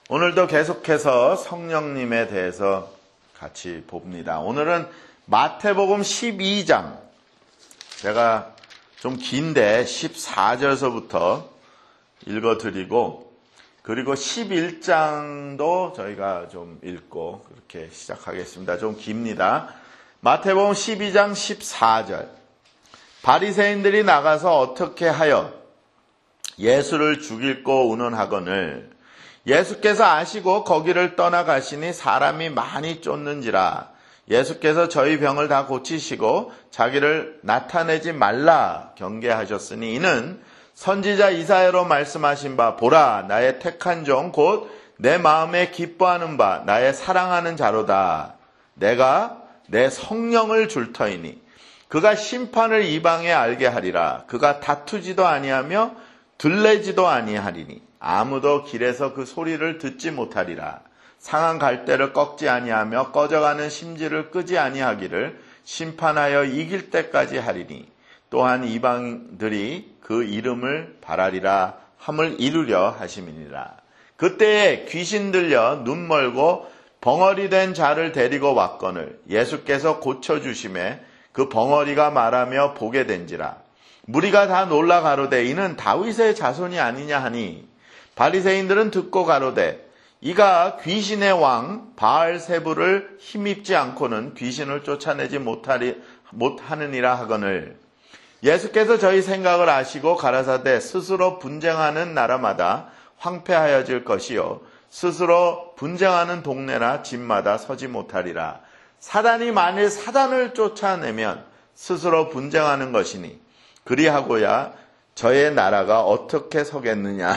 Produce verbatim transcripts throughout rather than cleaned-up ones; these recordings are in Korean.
오늘도 계속해서 성령님에 대해서 같이 봅니다. 오늘은 마태복음 십이 장, 제가 좀 긴데 십사 절서부터 읽어드리고, 그리고 십일 장도 저희가 좀 읽고 그렇게 시작하겠습니다. 좀 깁니다. 마태복음 십이 장 십사 절. 바리새인들이 나가서 어떻게 하여 예수를 죽이고 운운하거늘 예수께서 아시고 거기를 떠나가시니 사람이 많이 쫓는지라. 예수께서 저희 병을 다 고치시고 자기를 나타내지 말라 경계하셨으니 이는 선지자 이사야로 말씀하신 바 보라 나의 택한 종 곧 내 마음에 기뻐하는 바 나의 사랑하는 자로다. 내가 내 성령을 줄 터이니 그가 심판을 이방에 알게 하리라. 그가 다투지도 아니하며 들레지도 아니하리니 아무도 길에서 그 소리를 듣지 못하리라. 상한 갈대를 꺾지 아니하며 꺼져가는 심지를 끄지 아니하기를 심판하여 이길 때까지 하리니 또한 이방들이 그 이름을 바라리라 함을 이루려 하심이니라. 그때에 귀신 들려 눈 멀고 벙어리 된 자를 데리고 왔거늘 예수께서 고쳐주심에 그 벙어리가 말하며 보게 된지라. 무리가 다 놀라 가로되 이는 다윗의 자손이 아니냐 하니 바리새인들은 듣고 가로되 이가 귀신의 왕 바알세부를 힘입지 않고는 귀신을 쫓아내지 못하리, 못하느니라 하거늘 예수께서 저희 생각을 아시고 가라사대 스스로 분쟁하는 나라마다 황폐하여질 것이요 스스로 분쟁하는 동네나 집마다 서지 못하리라. 사단이 만일 사단을 쫓아내면 스스로 분쟁하는 것이니 그리하고야 저의 나라가 어떻게 서겠느냐.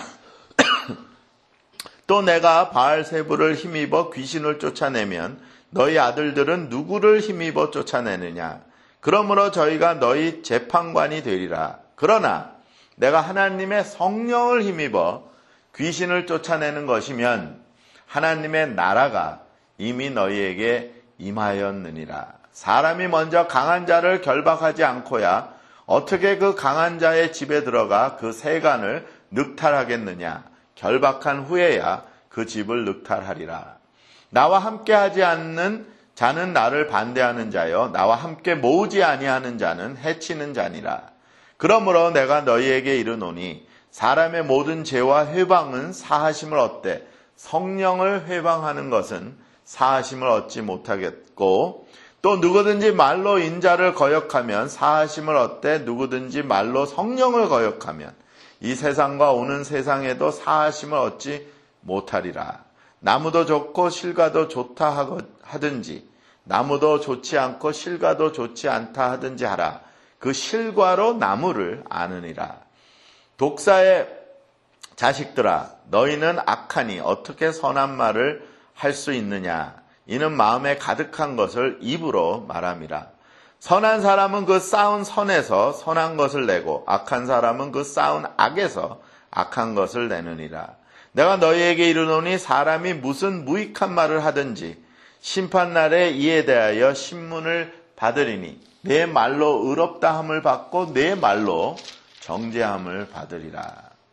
또 내가 바알세부를 힘입어 귀신을 쫓아내면 너희 아들들은 누구를 힘입어 쫓아내느냐. 그러므로 저희가 너희 재판관이 되리라. 그러나 내가 하나님의 성령을 힘입어 귀신을 쫓아내는 것이면 하나님의 나라가 이미 너희에게 임하였느니라. 사람이 먼저 강한 자를 결박하지 않고야 어떻게 그 강한 자의 집에 들어가 그 세간을 늑탈하겠느냐. 결박한 후에야 그 집을 늑탈하리라. 나와 함께하지 않는 자는 나를 반대하는 자요 나와 함께 모으지 아니하는 자는 해치는 자니라. 그러므로 내가 너희에게 이르노니 사람의 모든 죄와 회방은 사하심을 얻되 성령을 회방하는 것은 사하심을 얻지 못하겠고 또 누구든지 말로 인자를 거역하면 사하심을 얻되 누구든지 말로 성령을 거역하면 이 세상과 오는 세상에도 사하심을 얻지 못하리라. 나무도 좋고 실과도 좋다 하든지 나무도 좋지 않고 실과도 좋지 않다 하든지 하라. 그 실과로 나무를 아느니라. 독사의 자식들아 너희는 악하니 어떻게 선한 말을 할 수 있느냐. 이는 마음에 가득한 것을 입으로 말함이라. 선한 사람은 그 쌓은 선에서 선한 것을 내고 악한 사람은 그 쌓은 악에서 악한 것을 내느니라. 내가 너희에게 이르노니 사람이 무슨 무익한 말을 하든지 심판날에 이에 대하여 신문을 받으리니 내 말로 의롭다 함을 받고 내 말로 정죄함을 받으리라.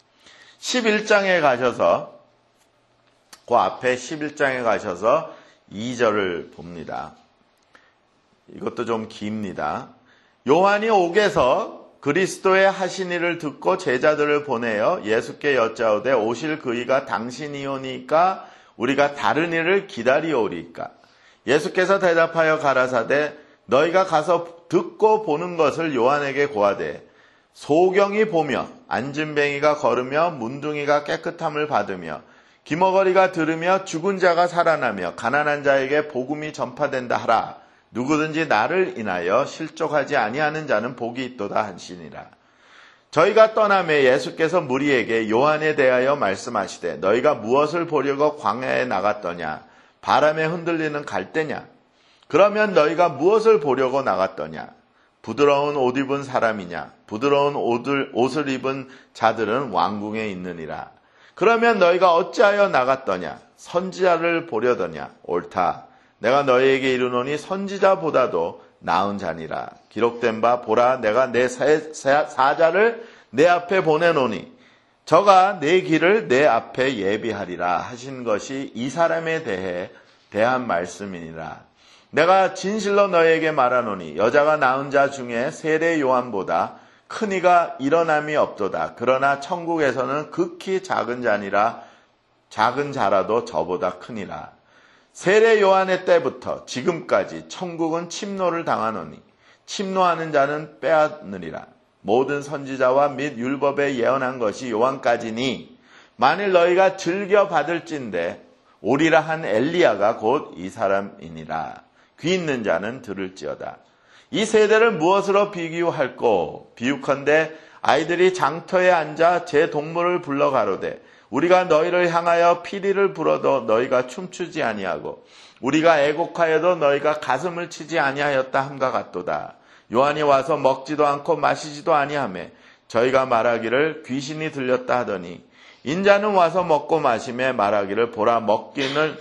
십일 장에 가셔서 그 앞에 십일 장에 가셔서 이 절을 봅니다. 이것도 좀 깁니다. 요한이 옥에서 그리스도의 하신 일을 듣고 제자들을 보내어 예수께 여짜오되 오실 그이가 당신이오니까 우리가 다른 일을 기다리오리까. 예수께서 대답하여 가라사대 너희가 가서 듣고 보는 것을 요한에게 고하되 소경이 보며 안진뱅이가 걸으며 문둥이가 깨끗함을 받으며 기머거리가 들으며 죽은 자가 살아나며 가난한 자에게 복음이 전파된다 하라. 누구든지 나를 인하여 실족하지 아니하는 자는 복이 있도다 하시니라. 저희가 떠나매 예수께서 무리에게 요한에 대하여 말씀하시되 너희가 무엇을 보려고 광야에 나갔더냐. 바람에 흔들리는 갈대냐. 그러면 너희가 무엇을 보려고 나갔더냐. 부드러운 옷 입은 사람이냐. 부드러운 옷을, 옷을 입은 자들은 왕궁에 있느니라. 그러면 너희가 어찌하여 나갔더냐. 선지자를 보려더냐. 옳다. 내가 너희에게 이르노니 선지자보다도 나은 자니라. 기록된 바 보라 내가 내 사자를 내 앞에 보내노니 저가 내 길을 내 앞에 예비하리라 하신 것이 이 사람에 대해 대한 말씀이니라. 내가 진실로 너에게 말하노니 여자가 낳은 자 중에 세례 요한보다 큰 이가 일어남이 없도다. 그러나 천국에서는 극히 작은 자니라. 작은 자라도 저보다 크니라. 세례 요한의 때부터 지금까지 천국은 침노를 당하노니 침노하는 자는 빼앗느니라. 모든 선지자와 및 율법에 예언한 것이 요한까지니 만일 너희가 즐겨 받을진대 오리라 한 엘리야가 곧 이 사람이니라. 귀 있는 자는 들을지어다. 이 세대를 무엇으로 비교할꼬? 비유컨대 아이들이 장터에 앉아 제 동물을 불러 가로되 우리가 너희를 향하여 피리를 불어도 너희가 춤추지 아니하고 우리가 애곡하여도 너희가 가슴을 치지 아니하였다 함과 같도다. 요한이 와서 먹지도 않고 마시지도 아니하며 저희가 말하기를 귀신이 들렸다 하더니 인자는 와서 먹고 마시며 말하기를 보라 먹기는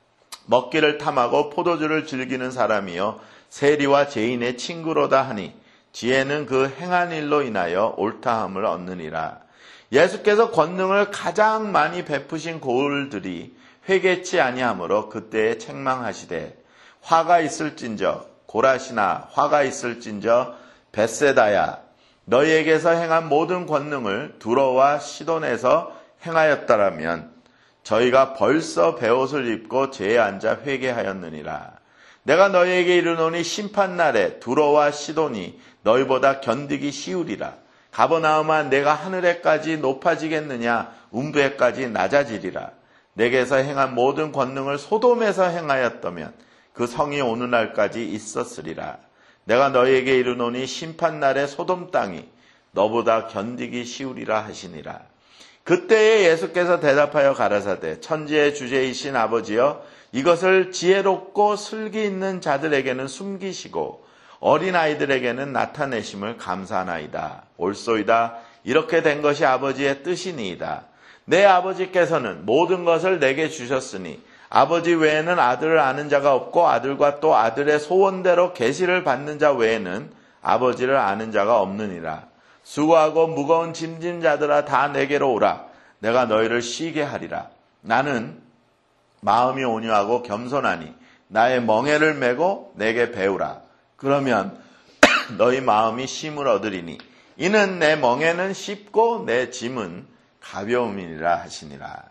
먹기를 탐하고 포도주를 즐기는 사람이요 세리와 죄인의 친구로다 하니 지혜는 그 행한 일로 인하여 옳다함을 얻느니라. 예수께서 권능을 가장 많이 베푸신 고을들이 회개치 아니하므로 그때에 책망하시되 화가 있을진저 고라시나 화가 있을진저 벳세다야 너희에게서 행한 모든 권능을 두로와 시돈에서 행하였다라면 저희가 벌써 베옷을 입고 죄에 앉아 회개하였느니라. 내가 너희에게 이르노니 심판날에 두로와 시돈이 너희보다 견디기 쉬우리라. 가버나움아 내가 하늘에까지 높아지겠느냐 음부에까지 낮아지리라. 내게서 행한 모든 권능을 소돔에서 행하였다면 그 성이 오늘날까지 있었으리라. 내가 너희에게 이르노니 심판날에 소돔 땅이 너보다 견디기 쉬우리라 하시니라. 그때에 예수께서 대답하여 가라사대 천지의 주제이신 아버지여 이것을 지혜롭고 슬기 있는 자들에게는 숨기시고 어린아이들에게는 나타내심을 감사하나이다. 옳소이다. 이렇게 된 것이 아버지의 뜻이니이다. 내 아버지께서는 모든 것을 내게 주셨으니 아버지 외에는 아들을 아는 자가 없고 아들과 또 아들의 소원대로 계시를 받는 자 외에는 아버지를 아는 자가 없느니라. 수고하고 무거운 짐진 자들아 다 내게로 오라. 내가 너희를 쉬게 하리라. 나는 마음이 온유하고 겸손하니 나의 멍에를 메고 내게 배우라. 그러면 너희 마음이 쉼을 얻으리니 이는 내 멍에는 쉽고 내 짐은 가벼움이니라 하시니라.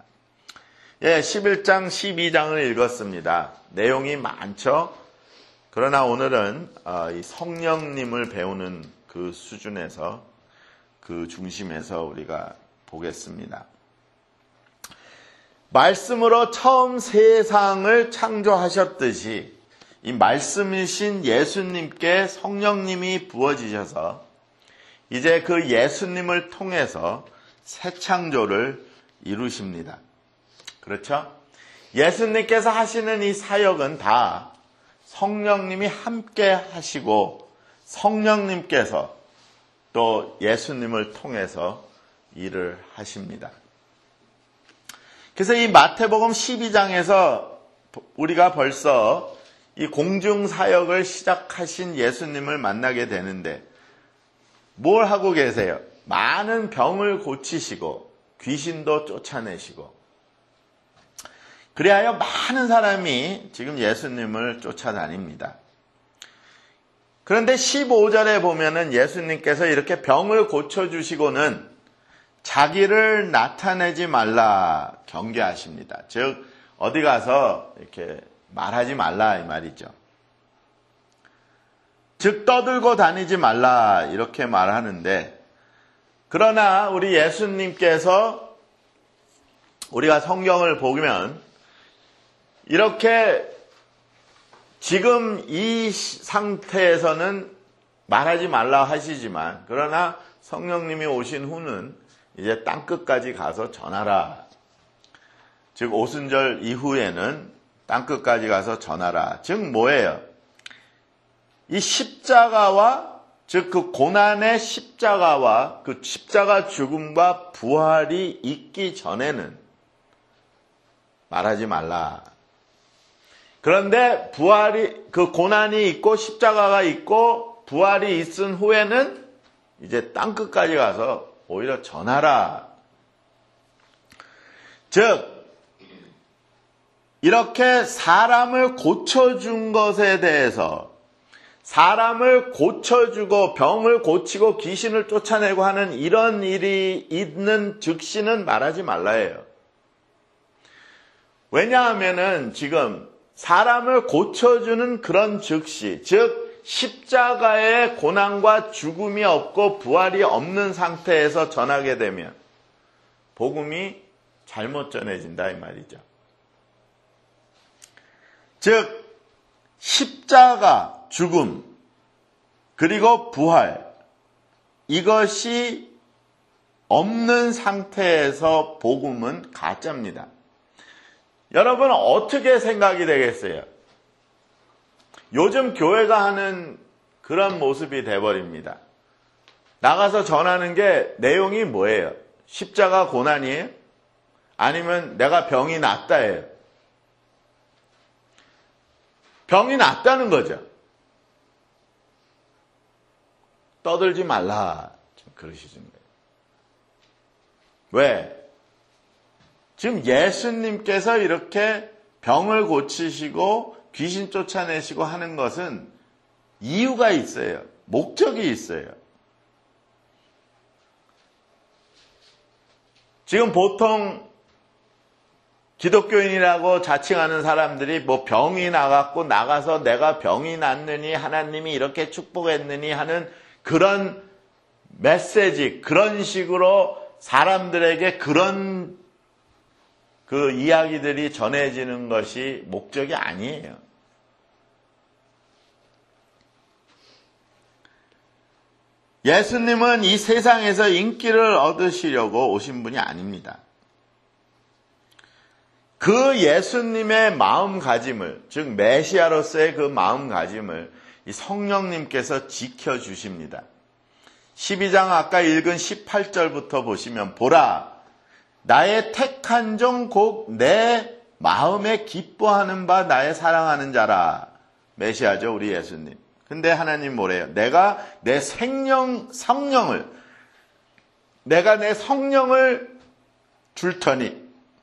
예, 십일 장 십이 장을 읽었습니다. 내용이 많죠. 그러나 오늘은 이 성령님을 배우는 그 수준에서 그 중심에서 우리가 보겠습니다. 말씀으로 처음 세상을 창조하셨듯이 이 말씀이신 예수님께 성령님이 부어지셔서 이제 그 예수님을 통해서 새 창조를 이루십니다. 그렇죠? 예수님께서 하시는 이 사역은 다 성령님이 함께 하시고 성령님께서 또 예수님을 통해서 일을 하십니다. 그래서 이 마태복음 십이 장에서 우리가 벌써 이 공중사역을 시작하신 예수님을 만나게 되는데 뭘 하고 계세요? 많은 병을 고치시고 귀신도 쫓아내시고 그리하여 많은 사람이 지금 예수님을 쫓아다닙니다. 그런데 십오 절에 보면은 예수님께서 이렇게 병을 고쳐주시고는 자기를 나타내지 말라 경계하십니다. 즉 어디 가서 이렇게 말하지 말라 이 말이죠. 즉 떠들고 다니지 말라 이렇게 말하는데 그러나 우리 예수님께서 우리가 성경을 보면 이렇게 지금 이 상태에서는 말하지 말라 하시지만 그러나 성령님이 오신 후는 이제 땅끝까지 가서 전하라. 즉 오순절 이후에는 땅끝까지 가서 전하라. 즉 뭐예요? 이 십자가와 즉 그 고난의 십자가와 그 십자가 죽음과 부활이 있기 전에는 말하지 말라. 그런데 부활이 그 고난이 있고 십자가가 있고 부활이 있은 후에는 이제 땅끝까지 가서 오히려 전하라 즉 이렇게 사람을 고쳐준 것에 대해서 사람을 고쳐주고 병을 고치고 귀신을 쫓아내고 하는 이런 일이 있는 즉시는 말하지 말라예요. 왜냐하면은 지금 사람을 고쳐주는 그런 즉시, 즉 십자가의 고난과 죽음이 없고 부활이 없는 상태에서 전하게 되면 복음이 잘못 전해진다 이 말이죠. 즉 십자가, 죽음, 그리고 부활, 이것이 없는 상태에서 복음은 가짜입니다. 여러분 어떻게 생각이 되겠어요? 요즘 교회가 하는 그런 모습이 돼버립니다. 나가서 전하는 게 내용이 뭐예요? 십자가 고난이에요? 아니면 내가 병이 낫다예요? 병이 낫다는 거죠. 떠들지 말라. 좀 그러시는 거예요. 왜? 지금 예수님께서 이렇게 병을 고치시고 귀신 쫓아내시고 하는 것은 이유가 있어요. 목적이 있어요. 지금 보통 기독교인이라고 자칭하는 사람들이 뭐 병이 나갔고 나가서 내가 병이 낫느니 하나님이 이렇게 축복했느니 하는 그런 메시지, 그런 식으로 사람들에게 그런 그 이야기들이 전해지는 것이 목적이 아니에요. 예수님은 이 세상에서 인기를 얻으시려고 오신 분이 아닙니다. 그 예수님의 마음가짐을, 즉 메시아로서의 그 마음가짐을 이 성령님께서 지켜주십니다. 십이 장 아까 읽은 십팔 절부터 보시면 보라, 나의 택한 종 곧 내 마음에 기뻐하는 바 나의 사랑하는 자라. 메시아죠, 우리 예수님. 근데 하나님 뭐래요? 내가 내 생명, 성령을, 내가 내 성령을 줄 터니.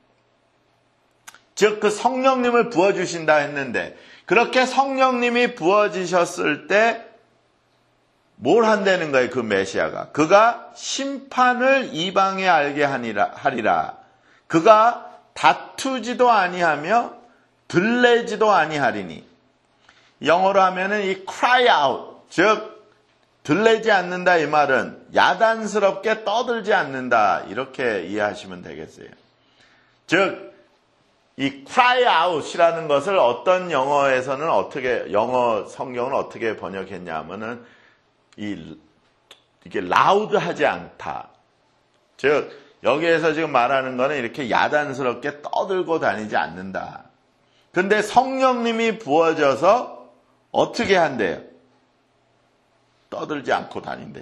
즉 그 성령님을 부어주신다 했는데 그렇게 성령님이 부어지셨을 때 뭘 한다는 거예요? 그 메시아가. 그가 심판을 이방에 알게 하리라. 그가 다투지도 아니하며 들레지도 아니하리니. 영어로 하면은 이 cry out, 즉 들레지 않는다 이 말은 야단스럽게 떠들지 않는다 이렇게 이해하시면 되겠어요. 즉 이 cry out이라는 것을 어떤 영어에서는 어떻게, 영어 성경은 어떻게 번역했냐면은 이, 이게 loud하지 않다. 즉, 여기에서 지금 말하는 거는 이렇게 야단스럽게 떠들고 다니지 않는다. 근데 성령님이 부어져서 어떻게 한대요? 떠들지 않고 다닌대요.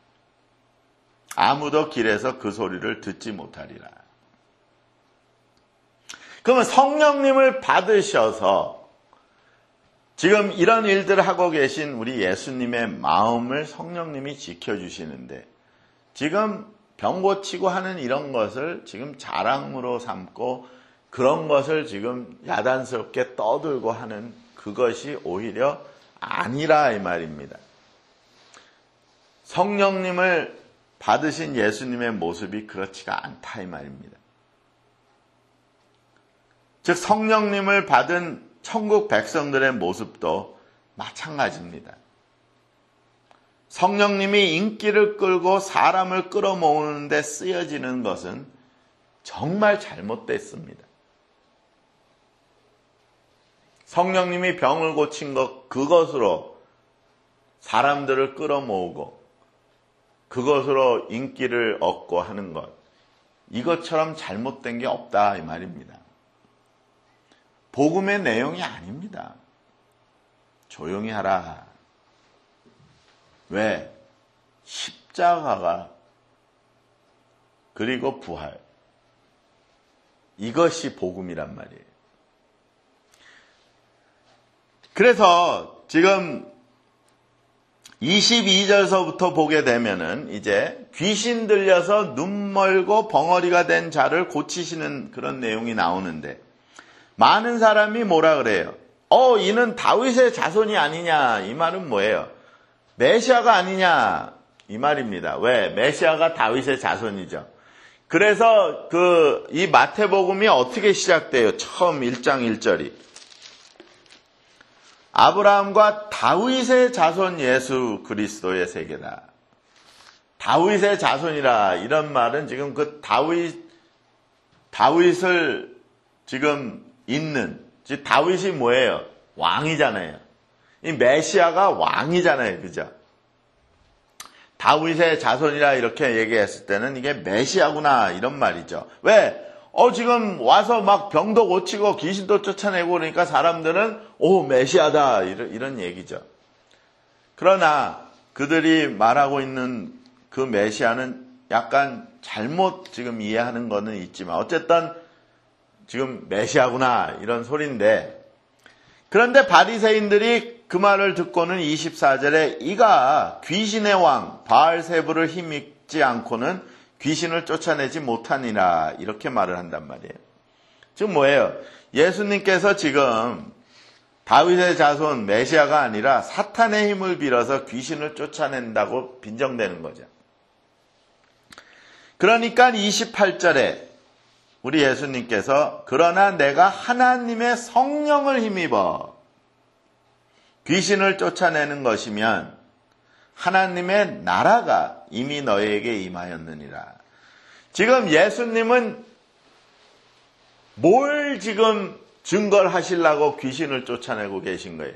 아무도 길에서 그 소리를 듣지 못하리라. 그러면 성령님을 받으셔서 지금 이런 일들을 하고 계신 우리 예수님의 마음을 성령님이 지켜주시는데 지금 병 고치고 하는 이런 것을 지금 자랑으로 삼고 그런 것을 지금 야단스럽게 떠들고 하는 그것이 오히려 아니라 이 말입니다. 성령님을 받으신 예수님의 모습이 그렇지가 않다 이 말입니다. 즉 성령님을 받은 천국 백성들의 모습도 마찬가지입니다. 성령님이 인기를 끌고 사람을 끌어모으는 데 쓰여지는 것은 정말 잘못됐습니다. 성령님이 병을 고친 것, 그것으로 사람들을 끌어모으고 그것으로 인기를 얻고 하는 것, 이것처럼 잘못된 게 없다 이 말입니다. 복음의 내용이 아닙니다. 조용히 하라. 왜? 십자가가 그리고 부활, 이것이 복음이란 말이에요. 그래서 지금 이십이 절서부터 보게 되면은 이제 귀신 들려서 눈 멀고 벙어리가 된 자를 고치시는 그런 내용이 나오는데, 많은 사람이 뭐라 그래요? 어, 이는 다윗의 자손이 아니냐. 이 말은 뭐예요? 메시아가 아니냐. 이 말입니다. 왜? 메시아가 다윗의 자손이죠. 그래서 그 이 마태복음이 어떻게 시작돼요? 처음 일 장 일 절이 아브라함과 다윗의 자손 예수 그리스도의 세계다. 다윗의 자손이라, 이런 말은 지금 그 다윗 다윗을 지금 잇는, 즉 다윗이 뭐예요? 왕이잖아요. 이 메시아가 왕이잖아요. 그죠? 다윗의 자손이라 이렇게 얘기했을 때는 이게 메시아구나, 이런 말이죠. 왜? 어, 지금 와서 막 병도 고치고 귀신도 쫓아내고 그러니까 사람들은 오, 메시아다, 이런, 이런 얘기죠. 그러나 그들이 말하고 있는 그 메시아는 약간 잘못 지금 이해하는 거는 있지만 어쨌든 지금 메시아구나, 이런 소리인데, 그런데 바리새인들이 그 말을 듣고는 이십사 절에 이가 귀신의 왕 바알세부를 힘입지 않고는 귀신을 쫓아내지 못하니라, 이렇게 말을 한단 말이에요. 즉 뭐예요? 예수님께서 지금 다윗의 자손 메시아가 아니라 사탄의 힘을 빌어서 귀신을 쫓아낸다고 빈정대는 거죠. 그러니까 이십팔 절에 우리 예수님께서 그러나 내가 하나님의 성령을 힘입어 귀신을 쫓아내는 것이면 하나님의 나라가 이미 너희에게 임하였느니라. 지금 예수님은 뭘 지금 증거를 하시려고 귀신을 쫓아내고 계신 거예요?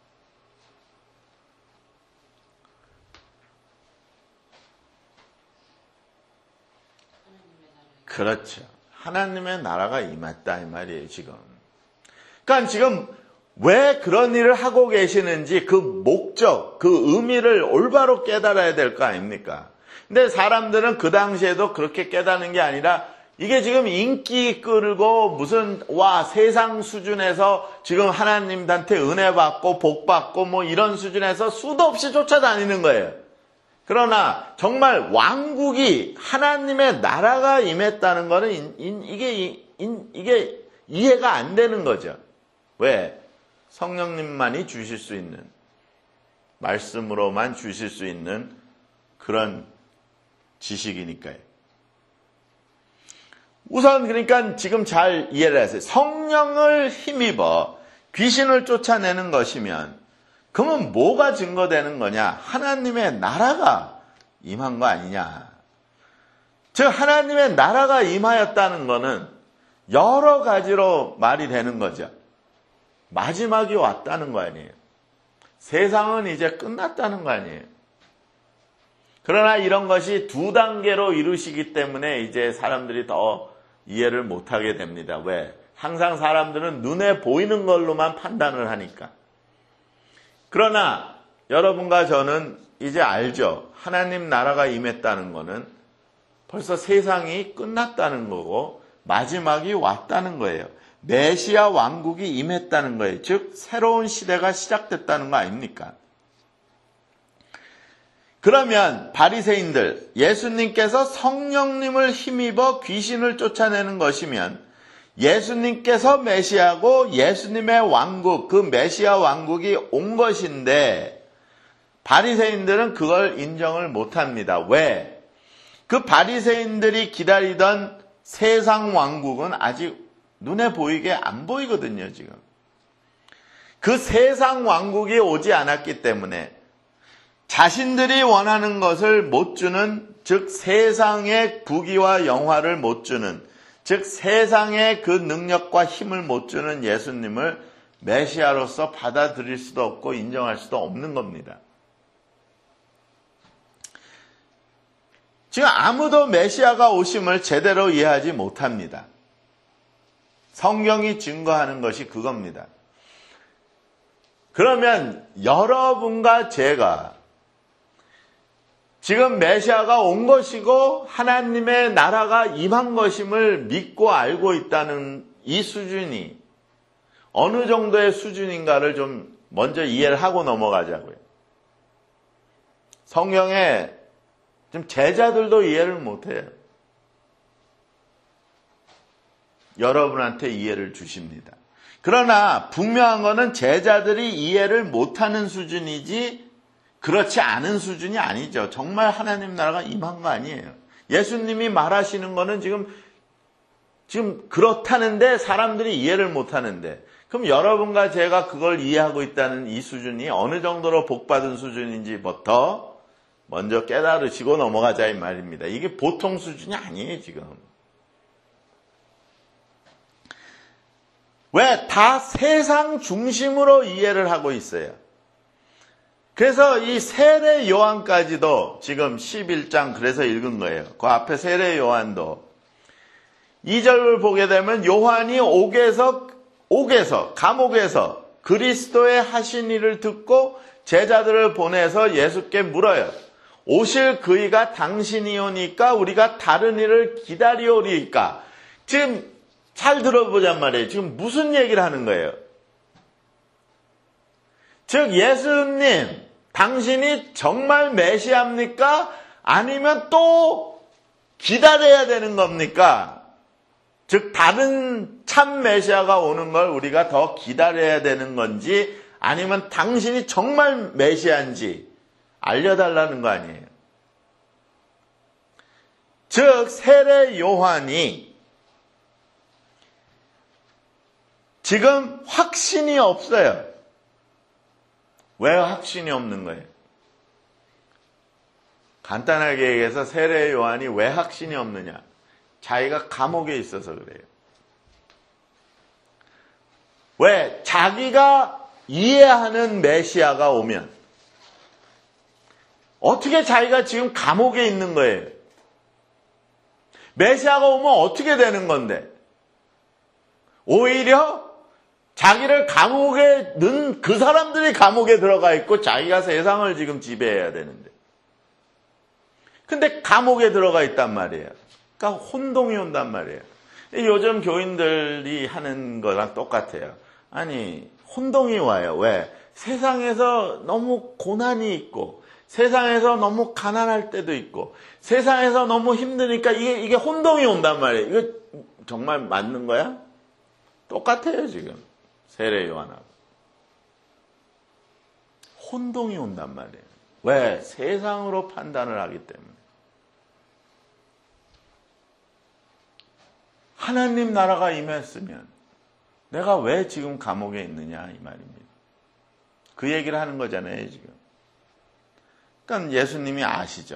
그렇죠. 하나님의 나라가 임했다, 이 말이에요, 지금. 그러니까 지금 왜 그런 일을 하고 계시는지 그 목적, 그 의미를 올바로 깨달아야 될 거 아닙니까? 근데 사람들은 그 당시에도 그렇게 깨닫는 게 아니라 이게 지금 인기 끌고 무슨 와 세상 수준에서 지금 하나님한테 은혜 받고 복 받고 뭐 이런 수준에서 수도 없이 쫓아다니는 거예요. 그러나 정말 왕국이 하나님의 나라가 임했다는 거는 인, 인, 이게 인, 이게 이해가 안 되는 거죠. 왜? 성령님만이 주실 수 있는, 말씀으로만 주실 수 있는 그런 지식이니까요. 우선 그러니까 지금 잘 이해를 하세요. 성령을 힘입어 귀신을 쫓아내는 것이면 그러면 뭐가 증거되는 거냐? 하나님의 나라가 임한 거 아니냐? 즉 하나님의 나라가 임하였다는 것은 여러 가지로 말이 되는 거죠. 마지막이 왔다는 거 아니에요. 세상은 이제 끝났다는 거 아니에요. 그러나 이런 것이 두 단계로 이루시기 때문에 이제 사람들이 더 이해를 못하게 됩니다. 왜? 항상 사람들은 눈에 보이는 걸로만 판단을 하니까. 그러나 여러분과 저는 이제 알죠. 하나님 나라가 임했다는 것은 벌써 세상이 끝났다는 거고 마지막이 왔다는 거예요. 메시아 왕국이 임했다는 거예요. 즉 새로운 시대가 시작됐다는 거 아닙니까? 그러면 바리새인들, 예수님께서 성령님을 힘입어 귀신을 쫓아내는 것이면 예수님께서 메시아고 예수님의 왕국, 그 메시아 왕국이 온 것인데 바리새인들은 그걸 인정을 못합니다. 왜? 그 바리새인들이 기다리던 세상 왕국은 아직 눈에 보이게 안 보이거든요, 지금. 그 세상 왕국이 오지 않았기 때문에 자신들이 원하는 것을 못 주는, 즉 세상의 부귀와 영화를 못 주는, 즉 세상의 그 능력과 힘을 못 주는 예수님을 메시아로서 받아들일 수도 없고 인정할 수도 없는 겁니다. 지금 아무도 메시아가 오심을 제대로 이해하지 못합니다. 성경이 증거하는 것이 그겁니다. 그러면 여러분과 제가 지금 메시아가 온 것이고 하나님의 나라가 임한 것임을 믿고 알고 있다는 이 수준이 어느 정도의 수준인가를 좀 먼저 이해를 하고 넘어가자고요. 성경에 지금 제자들도 이해를 못해요. 여러분한테 이해를 주십니다. 그러나 분명한 거는 제자들이 이해를 못하는 수준이지 그렇지 않은 수준이 아니죠. 정말 하나님 나라가 임한 거 아니에요. 예수님이 말하시는 거는 지금 지금 그렇다는데 사람들이 이해를 못하는데 그럼 여러분과 제가 그걸 이해하고 있다는 이 수준이 어느 정도로 복받은 수준인지부터 먼저 깨달으시고 넘어가자 이 말입니다. 이게 보통 수준이 아니에요 지금. 왜? 다 세상 중심으로 이해를 하고 있어요. 그래서 이 세례 요한까지도 지금 십일 장 그래서 읽은 거예요. 그 앞에 세례 요한도 이 절을 보게 되면 요한이 옥에서 옥에서 감옥에서 그리스도의 하신 일을 듣고 제자들을 보내서 예수께 물어요. 오실 그이가 당신이오니까 우리가 다른 일을 기다리오리까. 지금 잘 들어보잔 말이에요. 지금 무슨 얘기를 하는 거예요? 즉 예수님, 당신이 정말 메시아입니까? 아니면 또 기다려야 되는 겁니까? 즉 다른 참 메시아가 오는 걸 우리가 더 기다려야 되는 건지 아니면 당신이 정말 메시아인지 알려달라는 거 아니에요. 즉 세례 요한이 지금 확신이 없어요. 왜 확신이 없는 거예요? 간단하게 얘기해서 세례 요한이 왜 확신이 없느냐? 자기가 감옥에 있어서 그래요. 왜? 자기가 이해하는 메시아가 오면 어떻게 자기가 지금 감옥에 있는 거예요? 메시아가 오면 어떻게 되는 건데? 오히려 자기를 감옥에 넣은 그 사람들이 감옥에 들어가 있고 자기가 세상을 지금 지배해야 되는데. 근데 감옥에 들어가 있단 말이에요. 그러니까 혼동이 온단 말이에요. 요즘 교인들이 하는 거랑 똑같아요. 아니, 혼동이 와요. 왜? 세상에서 너무 고난이 있고, 세상에서 너무 가난할 때도 있고, 세상에서 너무 힘드니까 이게, 이게 혼동이 온단 말이에요. 이거 정말 맞는 거야? 똑같아요, 지금. 세례 요한하고. 혼동이 온단 말이에요. 왜? 세상으로 판단을 하기 때문에. 하나님 나라가 임했으면 내가 왜 지금 감옥에 있느냐 이 말입니다. 그 얘기를 하는 거잖아요, 지금. 그러니까 예수님이 아시죠.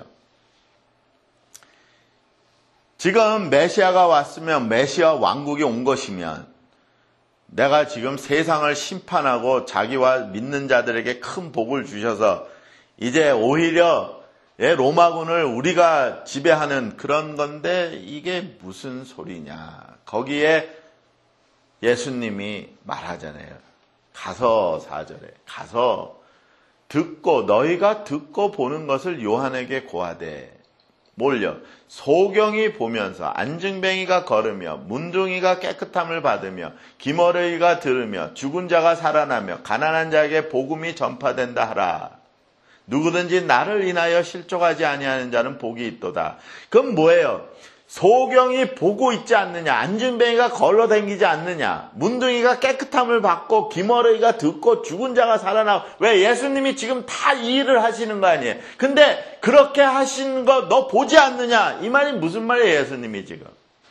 지금 메시아가 왔으면 메시아 왕국이 온 것이면 내가 지금 세상을 심판하고 자기와 믿는 자들에게 큰 복을 주셔서 이제 오히려 로마군을 우리가 지배하는 그런 건데 이게 무슨 소리냐. 거기에 예수님이 말하잖아요. 가서 사 절에 가서 듣고 너희가 듣고 보는 것을 요한에게 고하되 뭘요? 소경이 보면서 안증뱅이가 걸으며 문둥이가 깨끗함을 받으며 기머레이가 들으며 죽은 자가 살아나며 가난한 자에게 복음이 전파된다 하라. 누구든지 나를 인하여 실족하지 아니하는 자는 복이 있도다. 그럼 뭐예요? 소경이 보고 있지 않느냐, 안증뱅이가 걸러다니지 않느냐, 문둥이가 깨끗함을 받고 기머레이가 듣고 죽은 자가 살아나. 왜? 예수님이 지금 다 이 일을 하시는 거 아니에요? 근데 그렇게 하신 거 너 보지 않느냐? 이 말이 무슨 말이에요? 예수님이 지금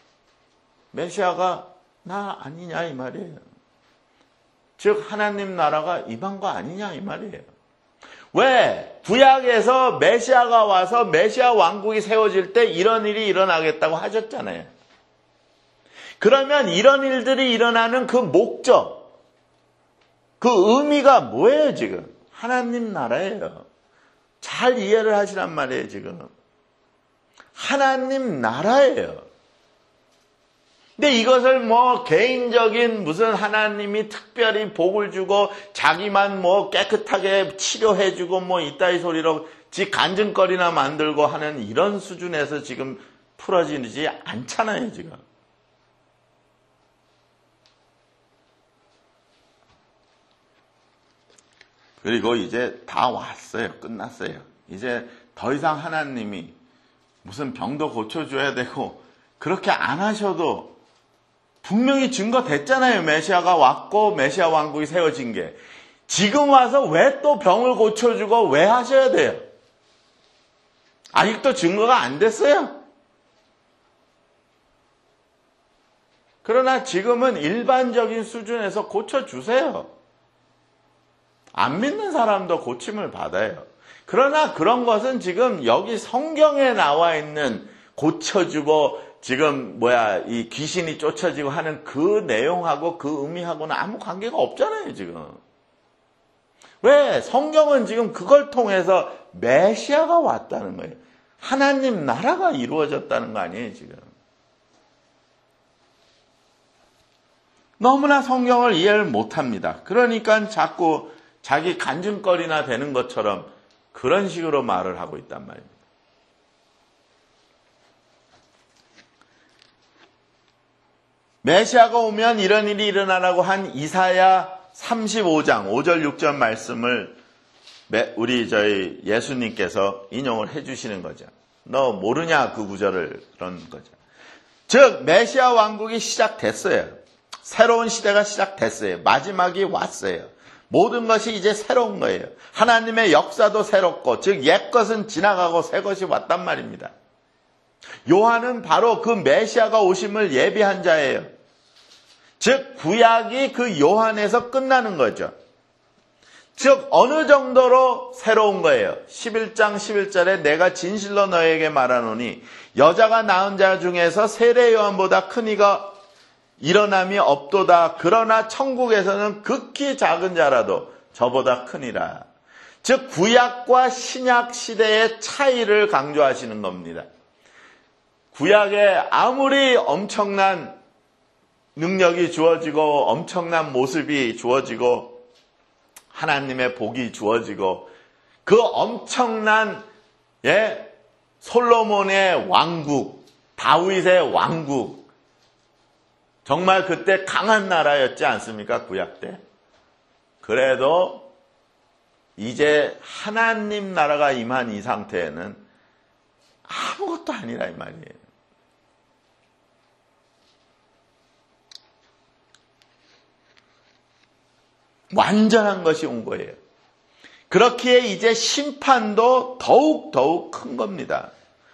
메시아가 나 아니냐 이 말이에요. 즉 하나님 나라가 임한 거 아니냐 이 말이에요. 왜? 구약에서 메시아가 와서 메시아 왕국이 세워질 때 이런 일이 일어나겠다고 하셨잖아요. 그러면 이런 일들이 일어나는 그 목적, 그 의미가 뭐예요 지금? 하나님 나라예요. 잘 이해를 하시란 말이에요 지금. 하나님 나라예요. 근데 이것을 뭐 개인적인 무슨 하나님이 특별히 복을 주고 자기만 뭐 깨끗하게 치료해주고 뭐 이따위 소리로 지 간증거리나 만들고 하는 이런 수준에서 지금 풀어지지 않잖아요 지금. 그리고 이제 다 왔어요. 끝났어요. 이제 더 이상 하나님이 무슨 병도 고쳐줘야 되고 그렇게 안 하셔도 분명히 증거됐잖아요. 메시아가 왔고 메시아 왕국이 세워진 게. 지금 와서 왜 또 병을 고쳐주고 왜 하셔야 돼요? 아직도 증거가 안 됐어요. 그러나 지금은 일반적인 수준에서 고쳐주세요. 안 믿는 사람도 고침을 받아요. 그러나 그런 것은 지금 여기 성경에 나와 있는 고쳐주고 지금 뭐야 이 귀신이 쫓아지고 하는 그 내용하고 그 의미하고는 아무 관계가 없잖아요. 지금. 왜? 성경은 지금 그걸 통해서 메시아가 왔다는 거예요. 하나님 나라가 이루어졌다는 거 아니에요. 지금. 너무나 성경을 이해를 못합니다. 그러니까 자꾸 자기 간증거리나 되는 것처럼 그런 식으로 말을 하고 있단 말입니다. 메시아가 오면 이런 일이 일어나라고 한 이사야 삼십오 장 오 절 육 절 말씀을 우리 저희 예수님께서 인용을 해주시는 거죠. 너 모르냐 그 구절을 그런 거죠. 즉 메시아 왕국이 시작됐어요. 새로운 시대가 시작됐어요. 마지막이 왔어요. 모든 것이 이제 새로운 거예요. 하나님의 역사도 새롭고 즉 옛것은 지나가고 새것이 왔단 말입니다. 요한은 바로 그 메시아가 오심을 예비한 자예요. 즉 구약이 그 요한에서 끝나는 거죠. 즉 어느 정도로 새로운 거예요. 십일 장 십일 절에 내가 진실로 너에게 말하노니 여자가 낳은 자 중에서 세례 요한보다 큰 이가 일어남이 없도다. 그러나 천국에서는 극히 작은 자라도 저보다 크니라. 즉 구약과 신약 시대의 차이를 강조하시는 겁니다. 구약에 아무리 엄청난 능력이 주어지고 엄청난 모습이 주어지고 하나님의 복이 주어지고 그 엄청난 예, 솔로몬의 왕국, 다윗의 왕국 정말 그때 강한 나라였지 않습니까? 구약 때. 그래도 이제 하나님 나라가 임한 이 상태에는 아무것도 아니라 이 말이에요. 완전한 것이 온 거예요. 그렇기에 이제 심판도 더욱 더욱 큰 겁니다.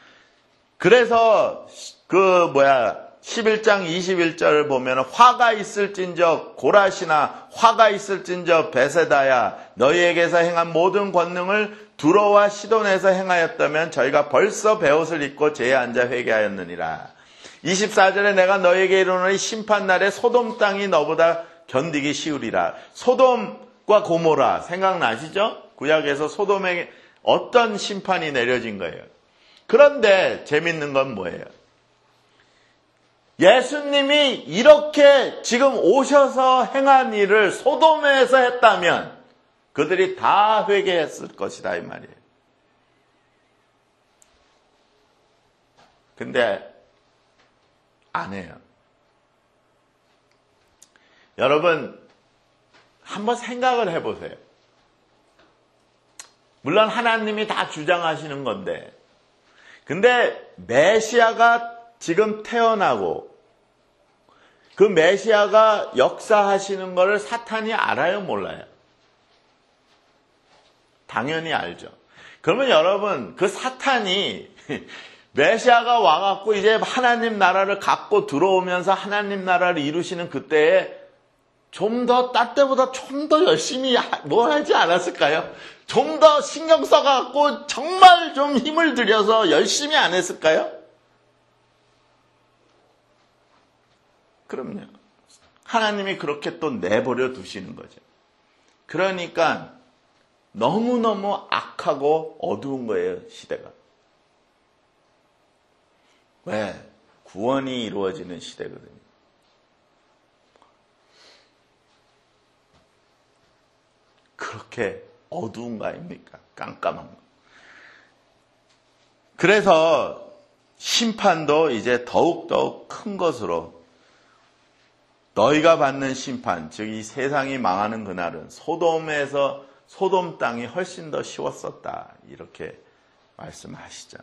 그래서 그 뭐야 십일 장 이십일 절을 보면 화가 있을진저 고라시나 화가 있을진저 베세다야 너희에게서 행한 모든 권능을 두로와 시돈에서 행하였다면 저희가 벌써 베옷을 입고 제에 앉아 회개하였느니라. 이십사 절에 내가 너희에게 이르노니 심판날에 소돔 땅이 너보다 견디기 쉬우리라. 소돔과 고모라 생각나시죠? 구약에서 소돔에게 어떤 심판이 내려진 거예요. 그런데 재밌는 건 뭐예요? 예수님이 이렇게 지금 오셔서 행한 일을 소돔에서 했다면 그들이 다 회개했을 것이다 이 말이에요. 근데 안 해요. 여러분 한번 생각을 해보세요. 물론 하나님이 다 주장하시는 건데 근데 메시아가 지금 태어나고 그 메시아가 역사하시는 것을 사탄이 알아요? 몰라요? 당연히 알죠. 그러면 여러분 그 사탄이 메시아가 와갖고 이제 하나님 나라를 갖고 들어오면서 하나님 나라를 이루시는 그때에 좀 더 딴 때보다 좀 더 열심히 뭐 하지 않았을까요? 좀 더 신경 써갖고 정말 좀 힘을 들여서 열심히 안 했을까요? 그럼요. 하나님이 그렇게 또 내버려 두시는 거죠. 그러니까 너무너무 악하고 어두운 거예요, 시대가. 왜? 구원이 이루어지는 시대거든요. 그렇게 어두운 거 아닙니까? 깜깜한 거. 그래서 심판도 이제 더욱더욱 큰 것으로 너희가 받는 심판, 즉 이 세상이 망하는 그날은 소돔에서 소돔 땅이 훨씬 더 쉬웠었다. 이렇게 말씀하시죠.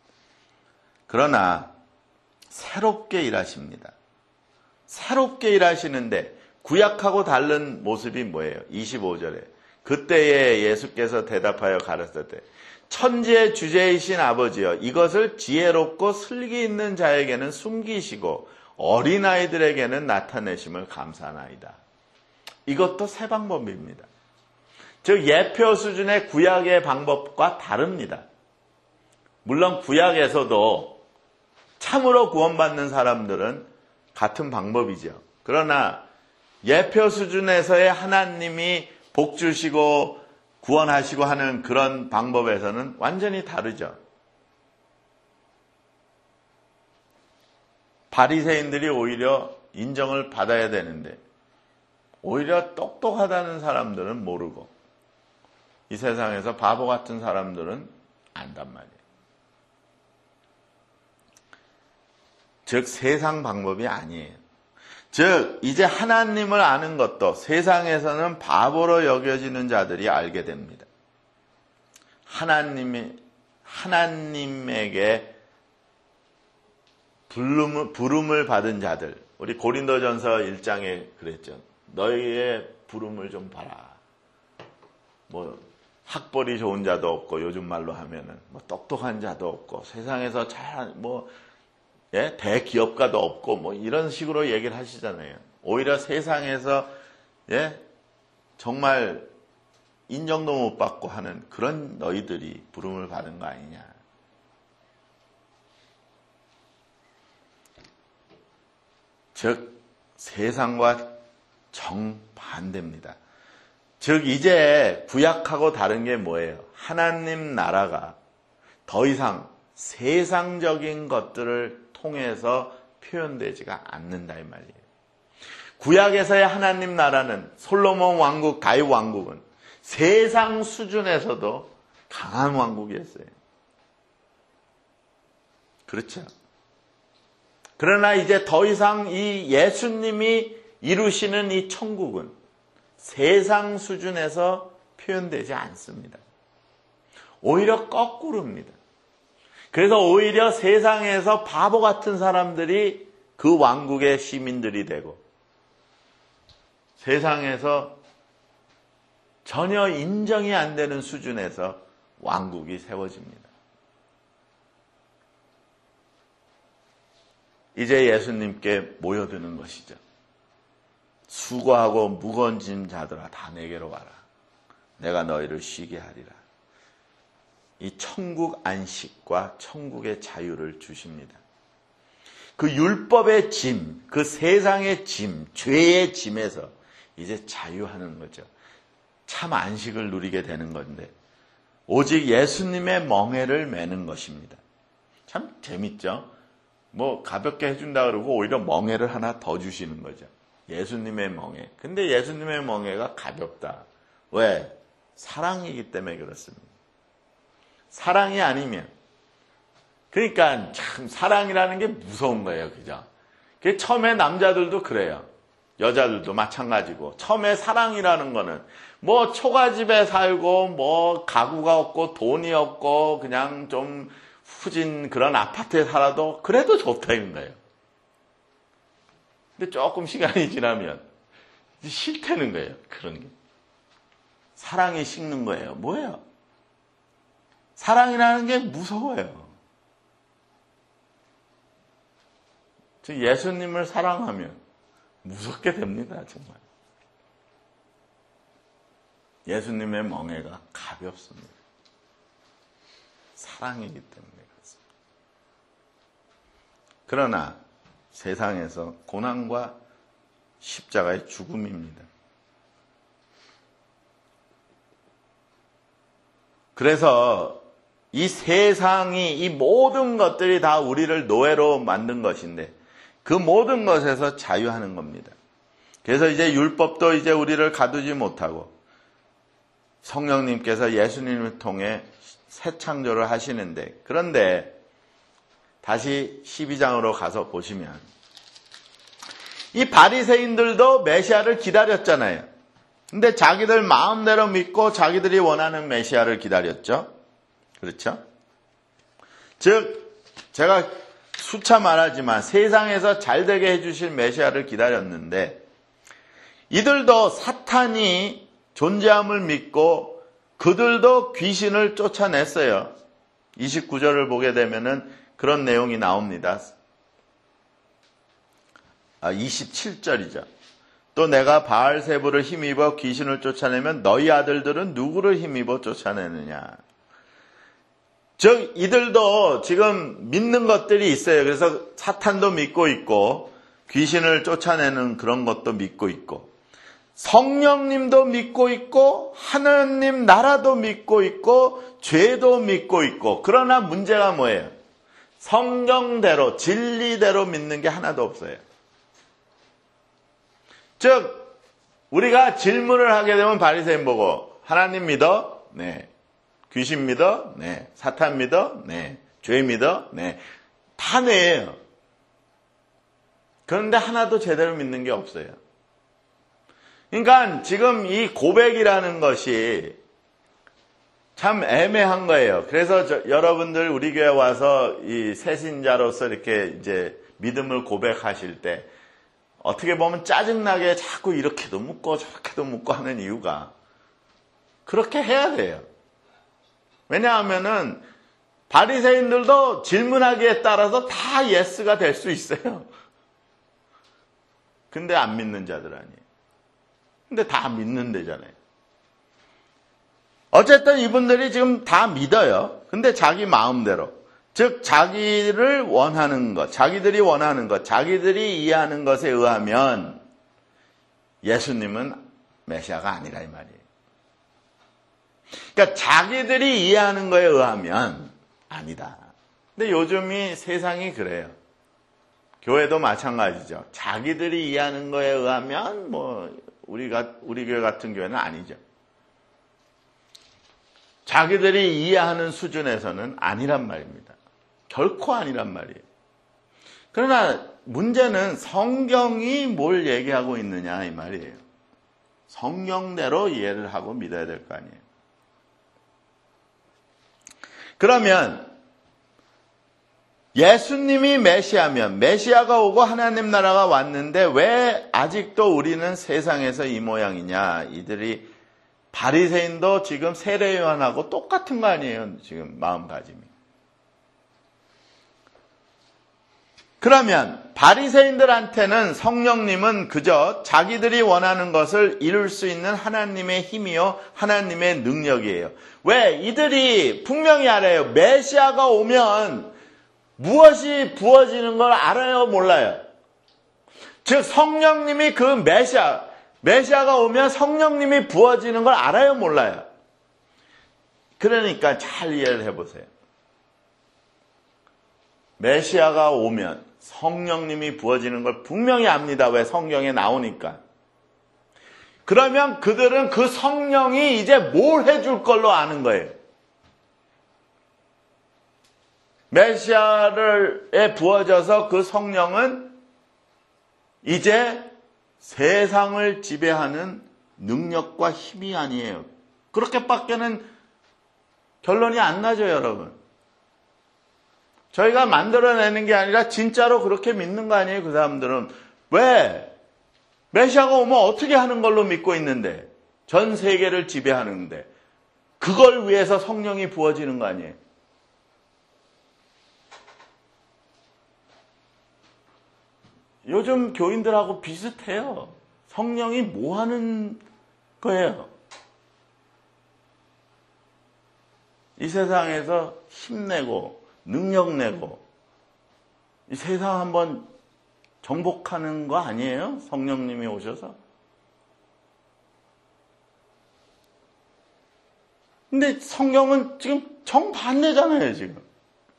그러나 새롭게 일하십니다. 새롭게 일하시는데 구약하고 다른 모습이 뭐예요? 이십오 절에 그때에 예수께서 대답하여 가르쳤되 천지의 주제이신 아버지여 이것을 지혜롭고 슬기 있는 자에게는 숨기시고 어린아이들에게는 나타내심을 감사하나이다. 이것도 새 방법입니다. 즉 예표 수준의 구약의 방법과 다릅니다. 물론 구약에서도 참으로 구원받는 사람들은 같은 방법이죠. 그러나 예표 수준에서의 하나님이 복 주시고 구원하시고 하는 그런 방법에서는 완전히 다르죠. 바리새인들이 오히려 인정을 받아야 되는데 오히려 똑똑하다는 사람들은 모르고 이 세상에서 바보 같은 사람들은 안단 말이에요. 즉 세상 방법이 아니에요. 즉 이제 하나님을 아는 것도 세상에서는 바보로 여겨지는 자들이 알게 됩니다. 하나님이 하나님에게 부름을, 부름을 받은 자들, 우리 고린도전서 일 장에 그랬죠. 너희의 부름을 좀 봐라. 뭐 학벌이 좋은 자도 없고 요즘 말로 하면은 뭐 똑똑한 자도 없고 세상에서 잘 뭐 예? 대기업가도 없고 뭐 이런 식으로 얘기를 하시잖아요. 오히려 세상에서 예? 정말 인정도 못 받고 하는 그런 너희들이 부름을 받은 거 아니냐. 즉 세상과 정반대입니다. 즉 이제 구약하고 다른 게 뭐예요? 하나님 나라가 더 이상 세상적인 것들을 통해서 표현되지가 않는다 이 말이에요. 구약에서의 하나님 나라는 솔로몬 왕국, 다윗 왕국은 세상 수준에서도 강한 왕국이었어요. 그렇죠? 그러나 이제 더 이상 이 예수님이 이루시는 이 천국은 세상 수준에서 표현되지 않습니다. 오히려 거꾸로입니다. 그래서 오히려 세상에서 바보 같은 사람들이 그 왕국의 시민들이 되고 세상에서 전혀 인정이 안 되는 수준에서 왕국이 세워집니다. 이제 예수님께 모여드는 것이죠. 수고하고 무거운 짐 자들아 다 내게로 와라. 내가 너희를 쉬게 하리라. 이 천국 안식과 천국의 자유를 주십니다. 그 율법의 짐, 그 세상의 짐, 죄의 짐에서 이제 자유하는 거죠. 참 안식을 누리게 되는 건데 오직 예수님의 멍에를 매는 것입니다. 참 재밌죠? 뭐 가볍게 해준다 그러고 오히려 멍에를 하나 더 주시는 거죠. 예수님의 멍에. 근데 예수님의 멍에가 가볍다. 왜? 사랑이기 때문에 그렇습니다. 사랑이 아니면 그러니까 참 사랑이라는 게 무서운 거예요. 그죠? 그 처음에 남자들도 그래요. 여자들도 마찬가지고 처음에 사랑이라는 거는 뭐 초가집에 살고 뭐 가구가 없고 돈이 없고 그냥 좀 후진 그런 아파트에 살아도 그래도 좋다는 거예요. 근데 조금 시간이 지나면 싫다는 거예요. 그런 게. 사랑이 식는 거예요. 뭐예요? 사랑이라는 게 무서워요. 즉 예수님을 사랑하면 무섭게 됩니다. 정말. 예수님의 멍에가 가볍습니다. 사랑이기 때문에 그렇습니다. 그러나 세상에서 고난과 십자가의 죽음입니다. 그래서 이 세상이 이 모든 것들이 다 우리를 노예로 만든 것인데 그 모든 것에서 자유하는 겁니다. 그래서 이제 율법도 이제 우리를 가두지 못하고 성령님께서 예수님을 통해 새 창조를 하시는데 그런데 다시 십이 장으로 가서 보시면 이 바리새인들도 메시아를 기다렸잖아요. 근데 자기들 마음대로 믿고 자기들이 원하는 메시아를 기다렸죠. 그렇죠? 즉 제가 수차 말하지만 세상에서 잘되게 해주실 메시아를 기다렸는데 이들도 사탄이 존재함을 믿고 그들도 귀신을 쫓아냈어요. 이십구 절을 보게 되면은 그런 내용이 나옵니다. 아, 이십칠 절이죠. 또 내가 바알세불을 힘입어 귀신을 쫓아내면 너희 아들들은 누구를 힘입어 쫓아내느냐. 즉 이들도 지금 믿는 것들이 있어요. 그래서 사탄도 믿고 있고 귀신을 쫓아내는 그런 것도 믿고 있고 성령님도 믿고 있고 하나님 나라도 믿고 있고 죄도 믿고 있고 그러나 문제가 뭐예요? 성경대로 진리대로 믿는 게 하나도 없어요. 즉 우리가 질문을 하게 되면 바리새인 보고 하나님 믿어? 네. 귀신 믿어? 네. 사탄 믿어? 네. 죄 믿어? 네. 다 네예요. 그런데 하나도 제대로 믿는 게 없어요. 그러니까 지금 이 고백이라는 것이 참 애매한 거예요. 그래서 저, 여러분들 우리 교회 와서 이 새신자로서 이렇게 이제 믿음을 고백하실 때 어떻게 보면 짜증나게 자꾸 이렇게도 묻고 저렇게도 묻고 하는 이유가 그렇게 해야 돼요. 왜냐하면은 바리새인들도 질문하기에 따라서 다 예스가 될 수 있어요. 근데 안 믿는 자들 아니에요. 근데 다 믿는 데잖아요. 어쨌든 이분들이 지금 다 믿어요. 근데 자기 마음대로. 즉 자기를 원하는 것, 자기들이 원하는 것, 자기들이 이해하는 것에 의하면 예수님은 메시아가 아니라 이 말이에요. 그러니까 자기들이 이해하는 거에 의하면 아니다. 근데 요즘이 세상이 그래요. 교회도 마찬가지죠. 자기들이 이해하는 거에 의하면 뭐 우리가 우리 교회 같은 교회는 아니죠. 자기들이 이해하는 수준에서는 아니란 말입니다. 결코 아니란 말이에요. 그러나 문제는 성경이 뭘 얘기하고 있느냐 이 말이에요. 성경대로 이해를 하고 믿어야 될 거 아니에요. 그러면 예수님이 메시아면 메시아가 오고 하나님 나라가 왔는데 왜 아직도 우리는 세상에서 이 모양이냐. 이들이 바리새인도 지금 세례 요한하고 똑같은 거 아니에요. 지금 마음가짐이. 그러면 바리새인들한테는 성령님은 그저 자기들이 원하는 것을 이룰 수 있는 하나님의 힘이요 하나님의 능력이에요. 왜? 이들이 분명히 알아요. 메시아가 오면 무엇이 부어지는 걸 알아요? 몰라요? 즉 성령님이 그 메시아, 메시아가 오면 성령님이 부어지는 걸 알아요? 몰라요? 그러니까 잘 이해를 해보세요. 메시아가 오면 성령님이 부어지는 걸 분명히 압니다. 왜? 성경에 나오니까. 그러면 그들은 그 성령이 이제 뭘 해줄 걸로 아는 거예요. 메시아에 부어져서 그 성령은 이제 세상을 지배하는 능력과 힘이 아니에요. 그렇게밖에는 결론이 안 나죠, 여러분. 저희가 만들어내는 게 아니라 진짜로 그렇게 믿는 거 아니에요, 그 사람들은. 왜? 메시아가 오면 어떻게 하는 걸로 믿고 있는데, 전 세계를 지배하는데, 그걸 위해서 성령이 부어지는 거 아니에요? 요즘 교인들하고 비슷해요. 성령이 뭐 하는 거예요? 이 세상에서 힘내고 능력내고 이 세상 한번 정복하는 거 아니에요? 성령님이 오셔서. 근데 성경은 지금 정반대잖아요, 지금.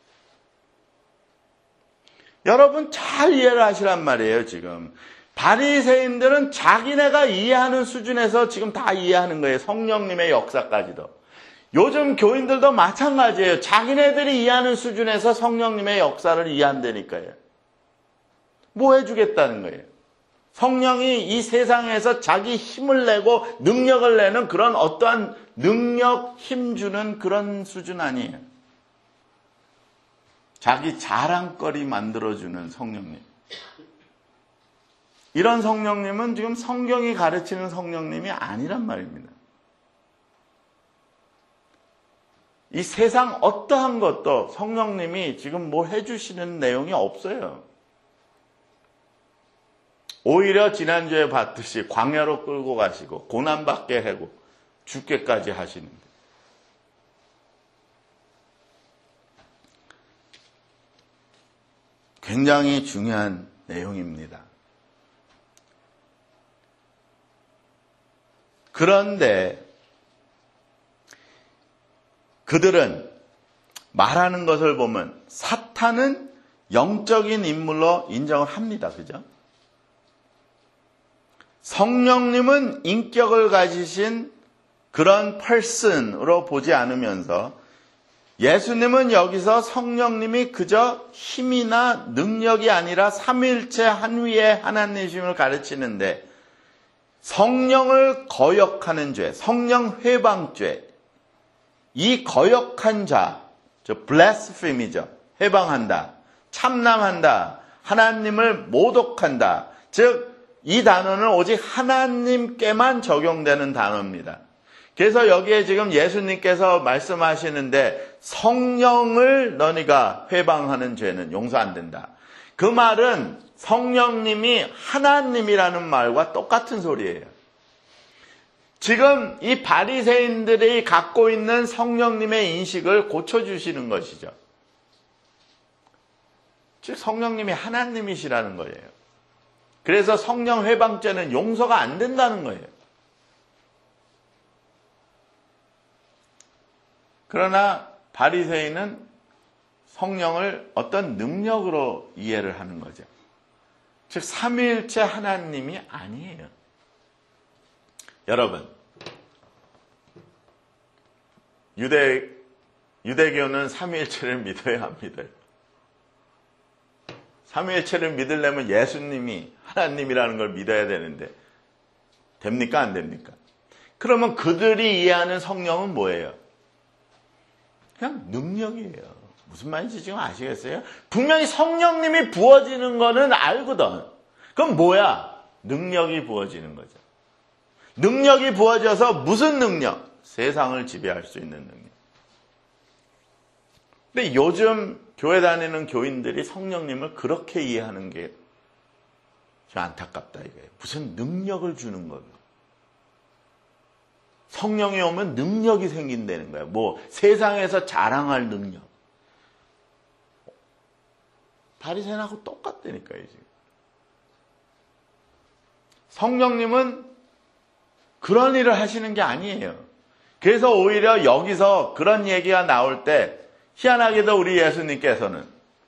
여러분 잘 이해를 하시란 말이에요, 지금. 바리새인들은 자기네가 이해하는 수준에서 지금 다 이해하는 거예요. 성령님의 역사까지도. 요즘 교인들도 마찬가지예요. 자기네들이 이해하는 수준에서 성령님의 역사를 이해한다니까요. 뭐 해주겠다는 거예요? 성령이 이 세상에서 자기 힘을 내고 능력을 내는 그런 어떠한 능력, 힘 주는 그런 수준 아니에요. 자기 자랑거리 만들어주는 성령님. 이런 성령님은 지금 성경이 가르치는 성령님이 아니란 말입니다. 이 세상 어떠한 것도 성령님이 지금 뭐 해주시는 내용이 없어요. 오히려 지난주에 봤듯이 광야로 끌고 가시고 고난받게 하고 죽게까지 하시는데, 굉장히 중요한 내용입니다. 그런데 그들은 말하는 것을 보면 사탄은 영적인 인물로 인정을 합니다. 그죠? 성령님은 인격을 가지신 그런 person으로 보지 않으면서 예수님은 여기서 성령님이 그저 힘이나 능력이 아니라 삼위일체 한 위의 하나님이심을 가르치는데, 성령을 거역하는 죄, 성령 회방죄, 이 거역한 자, 저 블래스피미죠. 회방한다, 참남한다, 하나님을 모독한다. 즉 이 단어는 오직 하나님께만 적용되는 단어입니다. 그래서 여기에 지금 예수님께서 말씀하시는데 성령을 너희가 회방하는 죄는 용서 안 된다. 그 말은 성령님이 하나님이라는 말과 똑같은 소리예요. 지금 이 바리새인들이 갖고 있는 성령님의 인식을 고쳐주시는 것이죠. 즉 성령님이 하나님이시라는 거예요. 그래서 성령 회방죄는 용서가 안 된다는 거예요. 그러나 바리새인은 성령을 어떤 능력으로 이해를 하는 거죠. 즉 삼위일체 하나님이 아니에요. 여러분, 유대, 유대교는 삼위일체를 믿어야 합니다. 삼위일체를 믿으려면 예수님이 하나님이라는 걸 믿어야 되는데 됩니까? 안 됩니까? 그러면 그들이 이해하는 성령은 뭐예요? 그냥 능력이에요. 무슨 말인지 지금 아시겠어요? 분명히 성령님이 부어지는 거는 알거든. 그럼 뭐야? 능력이 부어지는 거죠. 능력이 부어져서 무슨 능력? 세상을 지배할 수 있는 능력. 근데 요즘 교회 다니는 교인들이 성령님을 그렇게 이해하는 게 좀 안타깝다 이거예요. 무슨 능력을 주는 거예요. 성령이 오면 능력이 생긴다는 거예요. 뭐 세상에서 자랑할 능력. 바리새인하고 똑같다니까요. 지금. 성령님은 그런 일을 하시는 게 아니에요. 그래서 오히려 여기서 그런 얘기가 나올 때 희한하게도 우리 예수님께서는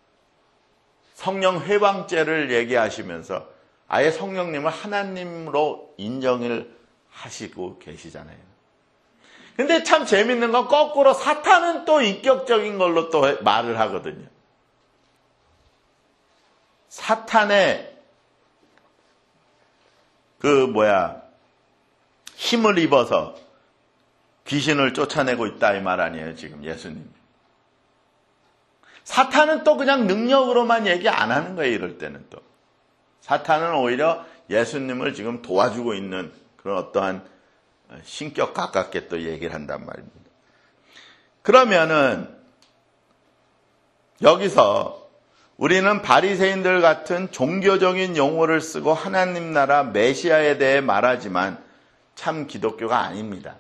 성령 회방죄를 얘기하시면서 아예 성령님을 하나님으로 인정을 하시고 계시잖아요. 근데 참 재밌는 건 거꾸로 사탄은 또 인격적인 걸로 또 말을 하거든요. 사탄의 그 뭐야 힘을 입어서 귀신을 쫓아내고 있다 이 말 아니에요 지금 예수님. 사탄은 또 그냥 능력으로만 얘기 안 하는 거예요. 이럴 때는 또 사탄은 오히려 예수님을 지금 도와주고 있는 그런 어떠한 신격 가깝게 또 얘기를 한단 말입니다. 그러면은 여기서 우리는 바리새인들 같은 종교적인 용어를 쓰고 하나님 나라 메시아에 대해 말하지만 참 기독교가 아닙니다.